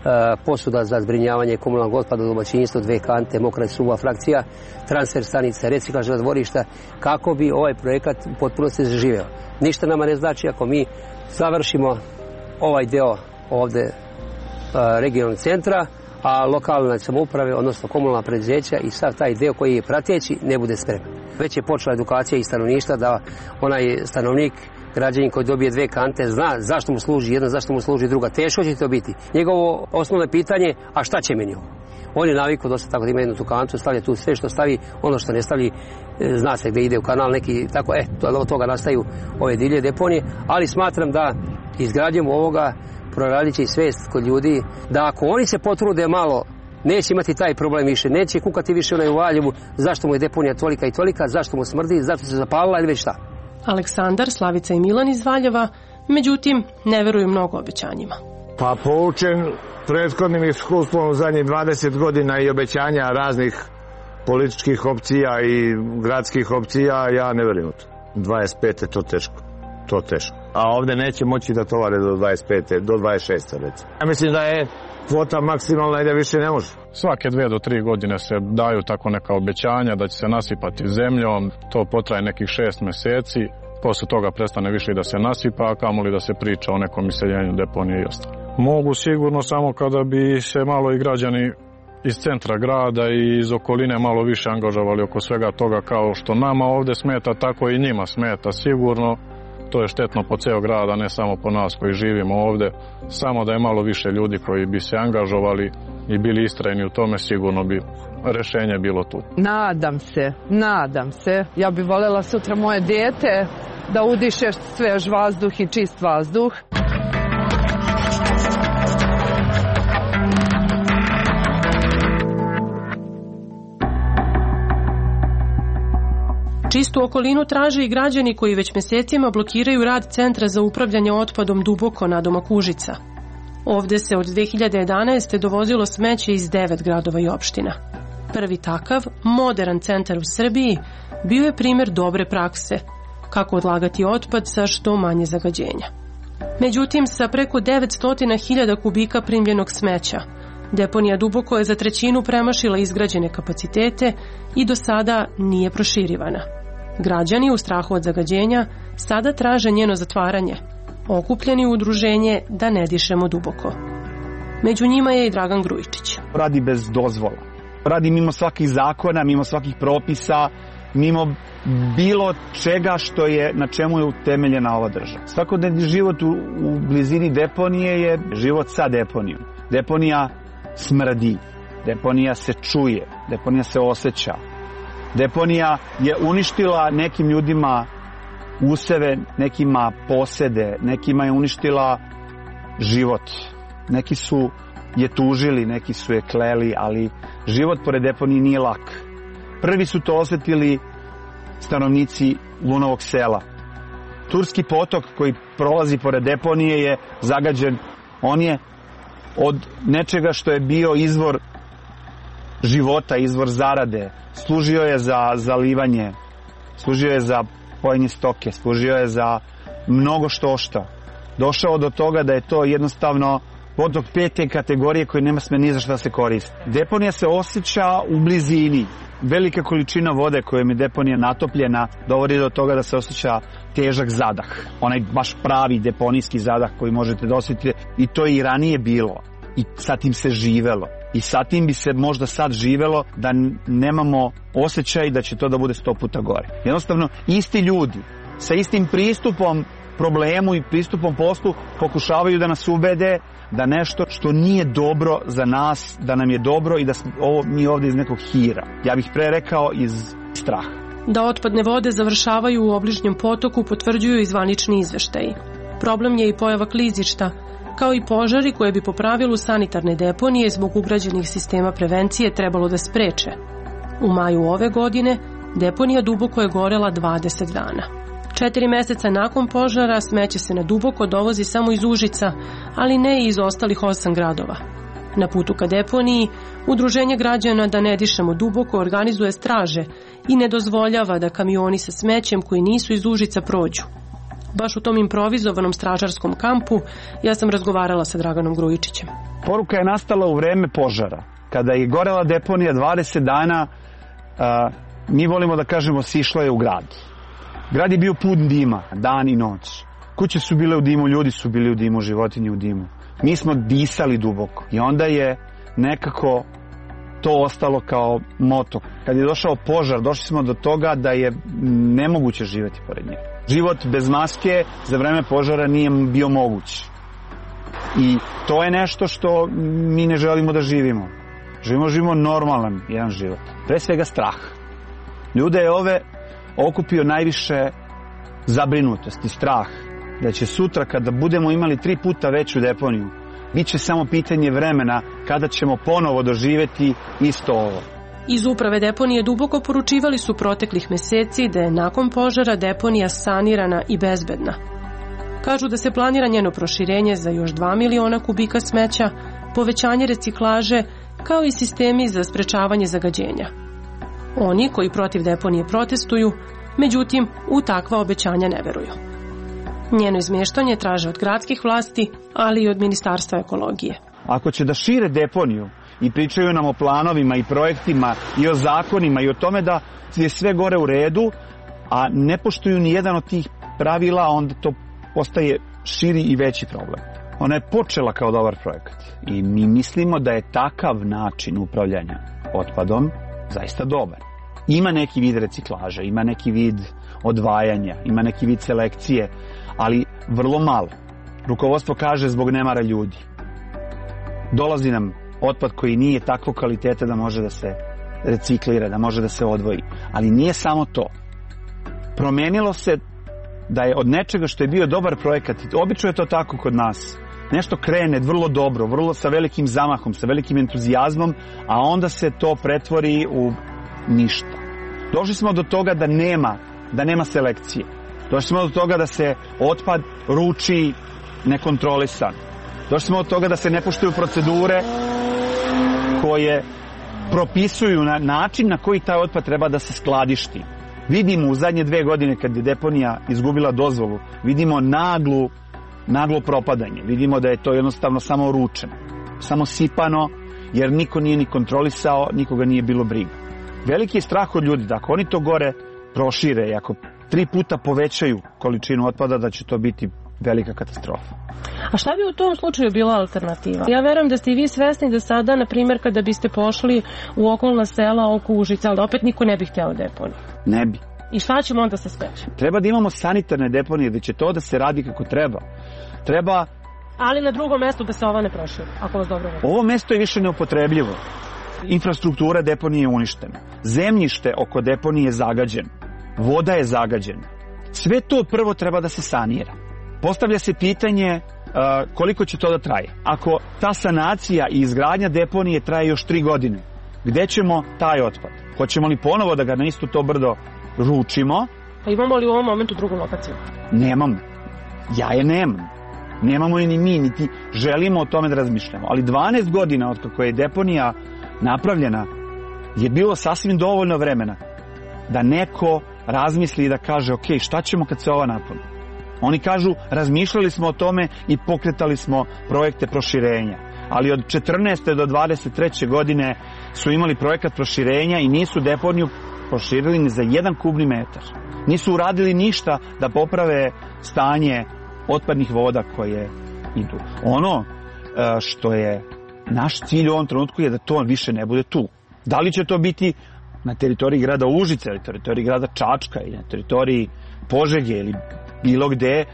posuda za zbrinjavanje komunalnog otpada u domaćinstvu, 2 kante, mokra i suva frakcija, transfer stanica, reciklažna dvorišta, kako bi ovaj projekat u potpunosti zaživeo. Ništa nama ne znači ako mi završimo ovaj deo ovde regionalnog centra, a lokalne samouprave, odnosno komunalna preduzeća i sav taj deo koji je prateći ne bude spreman. Već je počela edukacija i stanovništva da onaj stanovnik, građanin koji dobije 2 kante, zna zašto mu služi jedna, zašto mu služi druga. Teško će to biti. Njegovo osnovno pitanje, a šta će meni ovo? On je navikao dosta tako da ima jednu tu kantu, stavlja tu sve što stavi, ono što ne stavi, zna se gde ide u kanal neki, tako, od toga nastaju ove divlje deponije, ali smatram da izgradnjom ovoga proradit će i svest kod ljudi, da ako oni se potrude malo, neće imati taj problem više, neće kukati više onaj u Valjevu, zašto mu je deponija tolika i tolika, zašto mu smrdi, zašto se zapalila ili već šta. Aleksandar, Slavica i Milan iz Valjeva, međutim, ne veruju mnogo obećanjima. Pa poučen prethodnim iskustvom u zadnjih 20 godina i obećanja raznih političkih opcija i gradskih opcija, ja ne verujem u to. 25. to teško. A ovde neće moći da tovare do 25. do 26. recimo. Ja mislim da je kvota maksimalna i da više ne može. Svake 2 do 3 godine se daju tako neka obećanja da će se nasipati zemljom, to potraje nekih 6 meseci, posle toga prestane više da se nasipa, a kamoli da se priča o nekom iseljenju deponije i ostalo. Mogu sigurno samo kada bi se malo i građani iz centra grada i iz okoline malo više angažovali oko svega toga, kao što nama ovde smeta, tako i njima smeta sigurno. To je štetno po ceo grad, a ne samo po nas koji živimo ovde. Samo da je malo više ljudi koji bi se angažovali i bili istrajni u tome, sigurno bi rešenje bilo tu. Nadam se. Ja bih voljela sutra moje dijete da udiše svež vazduh i čist vazduh. Čistu okolinu traže i građani koji već mesecima blokiraju rad Centra za upravljanje otpadom Duboko nadomak Užica. Ovde se od 2011. dovozilo smeće iz 9 gradova i opština. Prvi takav, modern centar u Srbiji, bio je primer dobre prakse, kako odlagati otpad sa što manje zagađenja. Međutim, sa preko 900.000 kubika primljenog smeća, deponija Duboko je za 1/3 premašila izgrađene kapacitete i do sada nije proširivana. Građani u strahu od zagađenja sada traže njeno zatvaranje, okupljeni u udruženje Da ne dišemo duboko. Među njima je i Dragan Grujičić. Radi bez dozvola, radi mimo svakih zakona, mimo svakih propisa, mimo bilo čega što je, na čemu je utemeljena ova država. Svakodnevni život u blizini deponije je život sa deponijom. Deponija smrdi, deponija se čuje, deponija se osjeća. Deponija je uništila nekim ljudima useve, nekima posede, nekima je uništila život. Neki su je tužili, neki su je kleli, ali život pored deponije nije lak. Prvi su to osjetili stanovnici Lunovog sela. Turski potok koji prolazi pored deponije je zagađen. On je od nečega što je bio izvor života, izvor zarade. Služio je za zalivanje, služio je za pojenje stoke, služio je za mnogo što. Došao do toga da je to jednostavno potok 5. kategorije koji nema sme ni za šta se koristi. Deponija se osjeća u blizini. Velika količina vode kojom je deponija natopljena dovodi do toga da se osjeća težak zadah. Onaj baš pravi deponijski zadah koji možete da osjetite. I to je i ranije bilo. I sa tim se živelo. I sa tim bi se možda sad živelo da nemamo osjećaj da će to da bude 100 puta gore. Jednostavno, isti ljudi sa istim pristupom problemu i pristupom poslu pokušavaju da nas ubede da nešto što nije dobro za nas, da nam je dobro i da mi ovdje iz nekog hira. Ja bih pre rekao iz straha. Da otpadne vode završavaju u obližnjem potoku potvrđuju i zvanični izveštaji. Problem je i pojava klizišta, kao i požari koje bi po pravilu sanitarne deponije zbog ugrađenih sistema prevencije trebalo da spreče. U maju ove godine deponija Duboko je gorela 20 dana. 4 meseca nakon požara smeće se na Duboko dovozi samo iz Užica, ali ne i iz ostalih 8 gradova. Na putu ka deponiji, Udruženje građana Da ne dišemo Duboko organizuje straže i ne dozvoljava da kamioni sa smećem koji nisu iz Užica prođu. Baš u tom improvizovanom stražarskom kampu ja sam razgovarala sa Draganom Grujičićem. Poruka je nastala u vreme požara. Kada je gorela deponija 20 dana, mi volimo da kažemo sišla je u grad. Grad je bio pun dima, dan i noć. Kuće su bile u dimu, ljudi su bili u dimu, životinje u dimu. Mi smo disali duboko i onda je nekako to ostalo kao moto. Kad je došao požar, došli smo do toga da je nemoguće živjeti pored njega. Život bez maske za vreme požara nije bio moguć. I to je nešto što mi ne želimo da živimo. Živimo normalan jedan život. Pre svega strah. Ljude je ove okupio najviše zabrinutost i strah da će sutra kada budemo imali 3 puta veću deponiju, bit će samo pitanje vremena kada ćemo ponovo doživjeti isto ovo. Iz uprave deponije Duboko poručivali su proteklih meseci da je nakon požara deponija sanirana i bezbedna. Kažu da se planira njeno proširenje za još 2 miliona kubika smeća, povećanje reciklaže, kao i sistemi za sprečavanje zagađenja. Oni koji protiv deponije protestuju, međutim, u takva obećanja ne veruju. Njeno izmještanje traže od gradskih vlasti, ali i od Ministarstva ekologije. Ako će da šire deponiju i pričaju nam o planovima i projektima i o zakonima i o tome da je sve gore u redu, a ne poštuju ni jedan od tih pravila, onda to postaje širi i veći problem. Ona je počela kao dobar projekat i mi mislimo da je takav način upravljanja otpadom zaista dobar. Ima neki vid reciklaže, ima neki vid odvajanja, ima neki vid selekcije, ali vrlo malo. Rukovodstvo kaže zbog nemara ljudi. Dolazi nam otpad koji nije takvog kvaliteta da može da se reciklira, da može da se odvoji. Ali nije samo to. Promenilo se da je od nečega što je bio dobar projekat, obično je to tako kod nas, nešto krene vrlo dobro, vrlo sa velikim zamahom, sa velikim entuzijazmom, a onda se to pretvori u ništa. Došli smo do toga da nema selekcije. Došli smo do toga da se otpad ruči nekontrolisan. Došli smo do toga da se ne poštuju procedure koje propisuju na način na koji taj otpad treba da se skladišti. Vidimo u zadnje 2 godine kad je deponija izgubila dozvolu, vidimo naglo propadanje. Vidimo da je to jednostavno samo ručeno, samo sipano, jer niko nije ni kontrolisao, nikoga nije bilo briga. Veliki je strah od ljudi da ako oni to gore prošire i ako 3 puta povećaju količinu otpada, da će to biti velika katastrofa. A šta bi u tom slučaju bila alternativa? Ja verujem da ste i vi svesni da sada, na primjer, kada biste pošli u okolna sela oko Užica, ali opet niko ne bi htjela deponiju. Ne bi. I šta ćemo onda sa smećem? Treba da imamo sanitarne deponije, da će to da se radi kako treba. Treba... Ali na drugom mjestu da se ova ne proširi, ako vas dobro vidi. Ovo mjesto je više neupotrebljivo. Infrastruktura deponije je uništena. Zemljište oko deponije je zagađeno. Voda je zagađena. Sve to prvo treba da se sanira. Postavlja se pitanje koliko će to da traje. Ako ta sanacija i izgradnja deponije traje još 3 godine, gde ćemo taj otpad? Hoćemo li ponovo da ga na isto to brdo ručimo? Pa imamo li u ovom momentu drugu lokaciju? Nemam. Ja je nemam. Nemamo je ni mi, niti želimo o tome da razmišljamo. Ali 12 godina od kako je deponija napravljena je bilo sasvim dovoljno vremena da neko razmisli i da kaže ok, šta ćemo kad se ova napuni? Oni kažu, razmišljali smo o tome i pokretali smo projekte proširenja. Ali od 14. do 23. godine su imali projekat proširenja i nisu deponiju proširili ni za 1 kubni metar. Nisu uradili ništa da poprave stanje otpadnih voda koje idu. Ono što je naš cilj u ovom trenutku je da to više ne bude tu. Da li će to biti na teritoriji grada Užice ili teritoriji grada Čačka ili na teritoriji Požege ili bilo gde,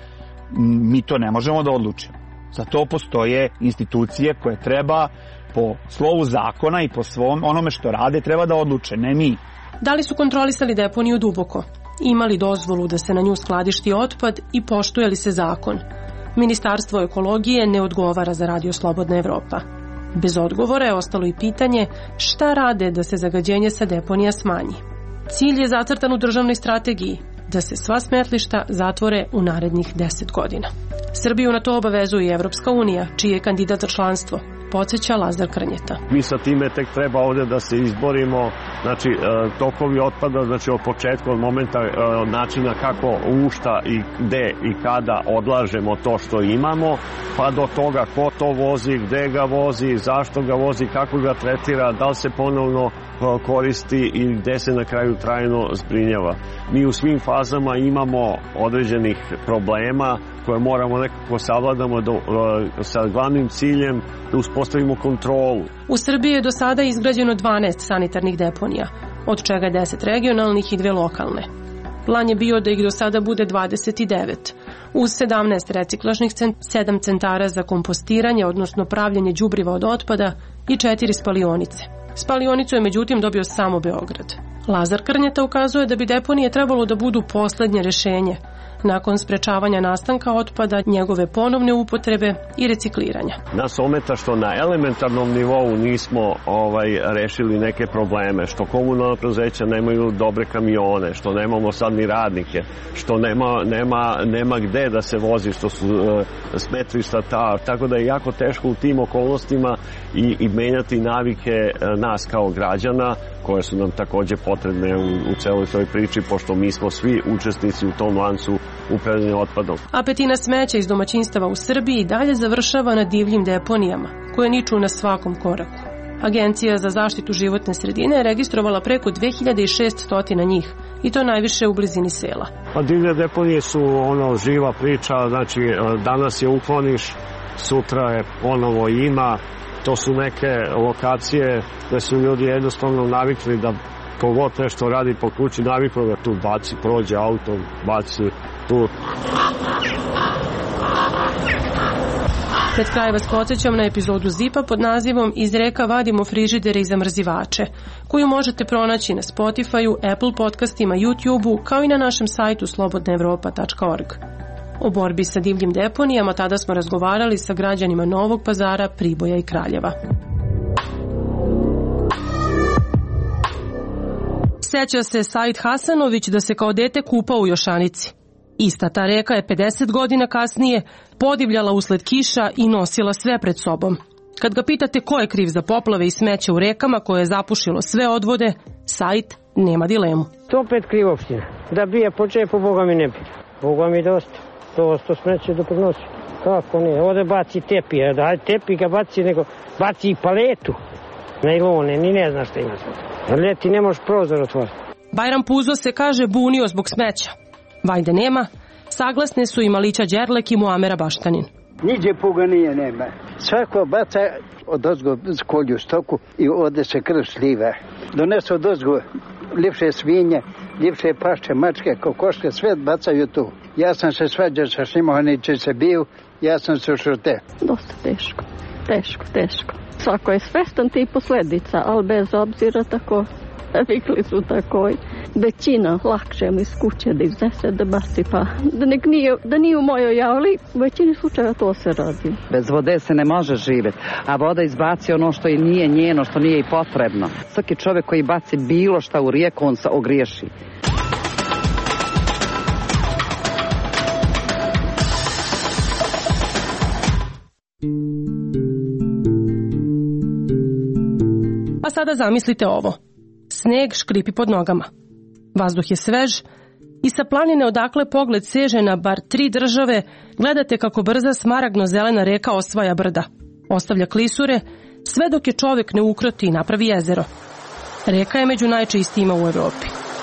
mi to ne možemo da odlučimo. Za to postoje institucije koje treba po slovu zakona i po svom onome što rade treba da odluče, ne mi. Da li su kontrolisali deponiju duboko? Imali dozvolu da se na nju skladišti otpad i poštuje li se zakon? Ministarstvo ekologije ne odgovara za Radio Slobodna Evropa. Bez odgovora je ostalo i pitanje šta rade da se zagađenje sa deponija smanji. Cilj je zacrtan u državnoj strategiji, da se sva smetlišta zatvore u narednih 10 godina. Srbiju na to obavezuje i Evropska unija, čiji je kandidat za članstvo, podsjeća Lazar Krnjeta. Mi sa time tek treba ovdje da se izborimo, znači tokovi otpada, znači od početka, od momenta, od načina kako, u šta i gde i kada odlažemo to što imamo, pa do toga ko to vozi, gde ga vozi, zašto ga vozi, kako ga tretira, da li se ponovno koristi i gde se na kraju trajno zbrinjava. Mi u svim fazama imamo određenih problema koje moramo nekako savladamo sa glavnim ciljem da uspostavimo kontrolu. U Srbiji je do sada izgrađeno 12 sanitarnih deponija, od čega 10 regionalnih i 2 lokalne. Plan je bio da ih do sada bude 29, uz 17 reciklažnih 7 centara za kompostiranje, odnosno pravljenje đubriva od otpada i 4 spalionice. Spalionicu je međutim dobio samo Beograd. Lazar Krnjeta ukazuje da bi deponije trebalo da budu poslednje rešenje, nakon sprečavanja nastanka otpada, njegove ponovne upotrebe i recikliranja. Nas ometa što na elementarnom nivou nismo rešili neke probleme, što komunalna preduzeća nemaju dobre kamione, što nemamo sad ni radnike, što nema gde da se vozi, što su smetlišta tako da je jako teško u tim okolnostima i menjati navike nas kao građana, koje su nam takođe potrebne u celoj toj priči, pošto mi smo svi učesnici u tom lancu upravljanja otpadom. A petina smeća iz domaćinstava u Srbiji dalje završava na divljim deponijama, koje niču na svakom koraku. Agencija za zaštitu životne sredine je registrovala preko 2600 njih, i to najviše u blizini sela. Pa divlje deponije su živa priča, znači danas je ukloniš, sutra je ponovo ima. To su neke lokacije gde su ljudi jednostavno navikli da kogod nešto radi po kući, navikli da tu baci, prođe auto, baci tu. Pred kraj vas podsjećam na epizodu ZIP-a pod nazivom Iz reka vadimo frižidere i zamrzivače, koju možete pronaći na Spotify-u, Apple podcastima, YouTube-u, kao i na našem sajtu slobodnaevropa.org. O borbi sa divljim deponijama tada smo razgovarali sa građanima Novog Pazara, Priboja i Kraljeva. Seća se Said Hasanović da se kao dete kupao u Jošanici. Ista ta reka je 50 godina kasnije podivljala usled kiša i nosila sve pred sobom. Kad ga pitate ko je kriv za poplave i smeće u rekama koje je zapušilo sve odvode, Said nema dilemu. To opet kriva opština. Da bi je po džepu, Boga mi ne bi. Boga mi dosta. To smeće doprinosi. Kako ne? Ovdje baci tepi. Da tepi ga baci, nego baci i paletu. Najlone, ni ne znaš šta ima sve. Ljeti ne možeš prozor otvoriti. Bajram Puzo se kaže bunio zbog smeća. Vajde nema, saglasne su i Malića Đerlek i Muamera Baštanin. Niđe puga nije nema. Svako baca odozgo kolju stoku i ode se krv sliva. Donesu odozgo ljepše svinje, ljepše pašče, mačke, kokoške, sve bacaju tu. Ja sam se svađao sa Šimohaniće se bio, ja sam se šute. Dosta teško. Svako je svestan tih posledica, ali bez obzira tako, vikli su tako. većina lakše mu iz kuće da iznese, da baci, pa da nije u mojoj javli, u većini slučaja to se radi. Bez vode se ne može živjeti, a voda izbaci ono što i nije njeno, što nije i potrebno. Svaki čovjek koji baci bilo šta u rijeku, on se ogriješi. A sada zamislite ovo. Sneg škripi pod nogama. Vazduh je svež i sa planine odakle pogled seže na bar 3 države, gledate kako brza smaragdno-zelena reka osvaja brda. Ostavlja klisure, sve dok je čovjek ne ukroti i napravi jezero. Reka je među najčistijima u Evropi.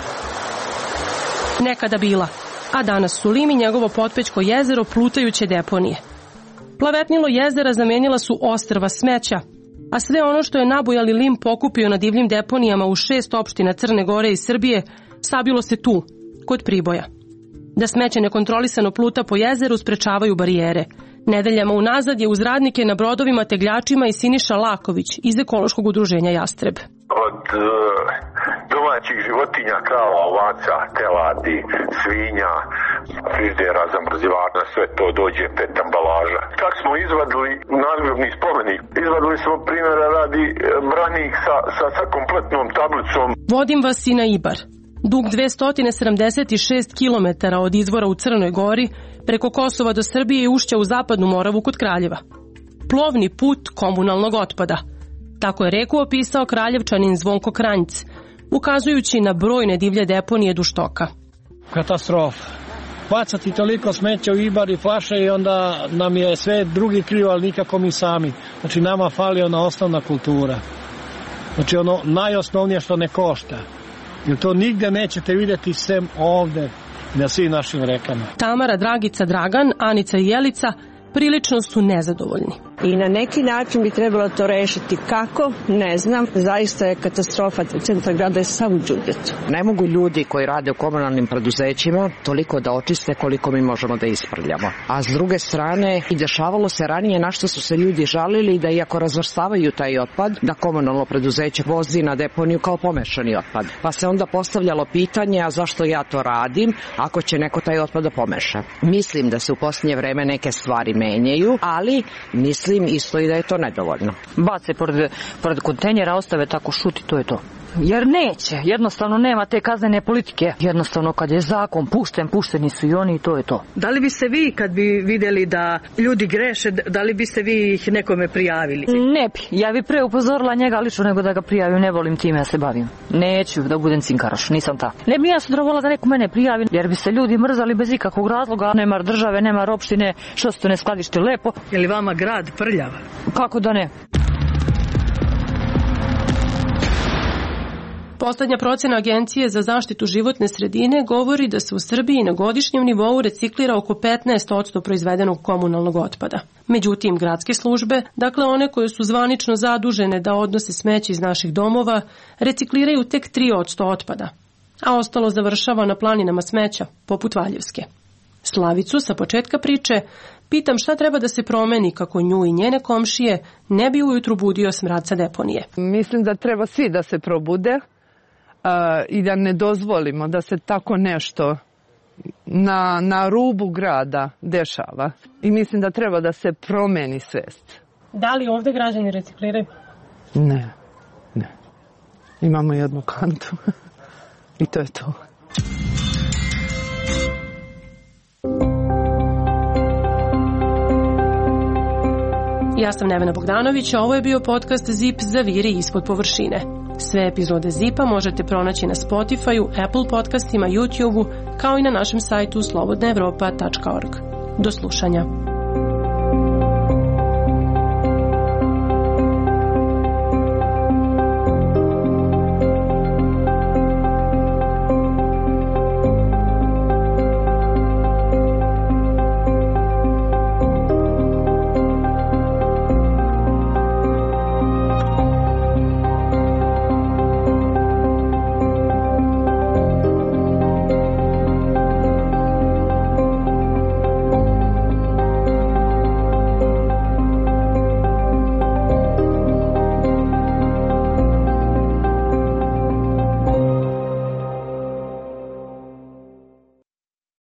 Nekada bila, a danas su Lim i njegovo potpećko jezero plutajuće deponije. Plavetnilo jezera zamenila su ostrva smeća, a sve ono što je nabujali Lim pokupio na divljim deponijama u 6 opština Crne Gore i Srbije, sabilo se tu, kod Priboja. Da smeće nekontrolisano pluta po jezeru sprečavaju barijere. Nedeljama unazad je uz radnike na brodovima tegljačima i Siniša Laković iz ekološkog udruženja Jastreb. Od domaćih životinja, krava, ovaca, teladi, svinja, frižidera, zamrzivača, sve to dođe 5 ambalaža. Čak smo izvadili nadgrobni spomenik. Izvadili smo primjera radi branik sa kompletnom tablicom. Vodim vas i na Ibar. Dug 276 km od izvora u Crnoj Gori, preko Kosova do Srbije i ušća u Zapadnu Moravu kod Kraljeva. Plovni put komunalnog otpada. Tako je reku opisao Kraljevčanin Zvonko Kranjc, ukazujući na brojne divlje deponije duž toka. Katastrofa. Bacati toliko smeća u Ibar i flaše i onda nam je sve drugi krivo, ali nikako mi sami. Znači nama fali ona osnovna kultura. Znači ono najosnovnije što ne košta. Jer to nigde nećete vidjeti sem ovde na svim našim rekama. Tamara, Dragica, Dragan, Anica i Jelica prilično su nezadovoljni. I na neki način bi trebalo to rešiti. Kako? Ne znam. Zaista je katastrofa. Centar grada je sav u đubritu. Ne mogu ljudi koji rade u komunalnim preduzećima toliko da očiste koliko mi možemo da isprljamo. A s druge strane, i dešavalo se ranije na što su se ljudi žalili da iako razvrstavaju taj otpad, da komunalno preduzeće vozi na deponiju kao pomešani otpad. Pa se onda postavljalo pitanje, a zašto ja to radim ako će neko taj otpad da pomeša? Mislim da se u posljednje vreme neke stvari menjaju, ali mislim isto i da je to nedovoljno. Bace pored kontejnera, ostave tako šuti, to je to. Jer neće, jednostavno nema te kaznene politike. Jednostavno kad je zakon pušteni su i oni i to je to. Da li biste vi kad bi vidjeli da ljudi greše, da li biste vi ih nekome prijavili? Ne bi, ja bi pre upozorila njega lično nego da ga prijavim, ne volim time da se bavim. Neću da budem cinkaraš, nisam ta. Ne bi ja sutra volila da neko mene prijavi, jer bi se ljudi mrzali bez ikakvog razloga. Nema države, nema opštine, što se to ne skladište lepo. Je li vama grad prljav? Kako da ne? Poslednja procena Agencije za zaštitu životne sredine govori da se u Srbiji na godišnjem nivou reciklira oko 15% proizvedenog komunalnog otpada. Međutim, gradske službe, dakle one koje su zvanično zadužene da odnose smeće iz naših domova, recikliraju tek 3% otpada, a ostalo završava na planinama smeća, poput Valjevske. Slavicu sa početka priče pitam šta treba da se promeni kako nju i njene komšije ne bi ujutru budio smrad sa deponije. Mislim da treba svi da se probude i da ne dozvolimo da se tako nešto na rubu grada dešava. I mislim da treba da se promeni svest. Da li ovde građani recikliraju? Ne. Imamo jednu kantu i to je to. Ja sam Nevena Bogdanović, a ovo je bio podcast ZIP Zaviri ispod površine. Sve epizode ZIP-a možete pronaći na Spotify-u, Apple podcastima, YouTube-u, kao i na našem sajtu slobodnaevropa.org. Do slušanja.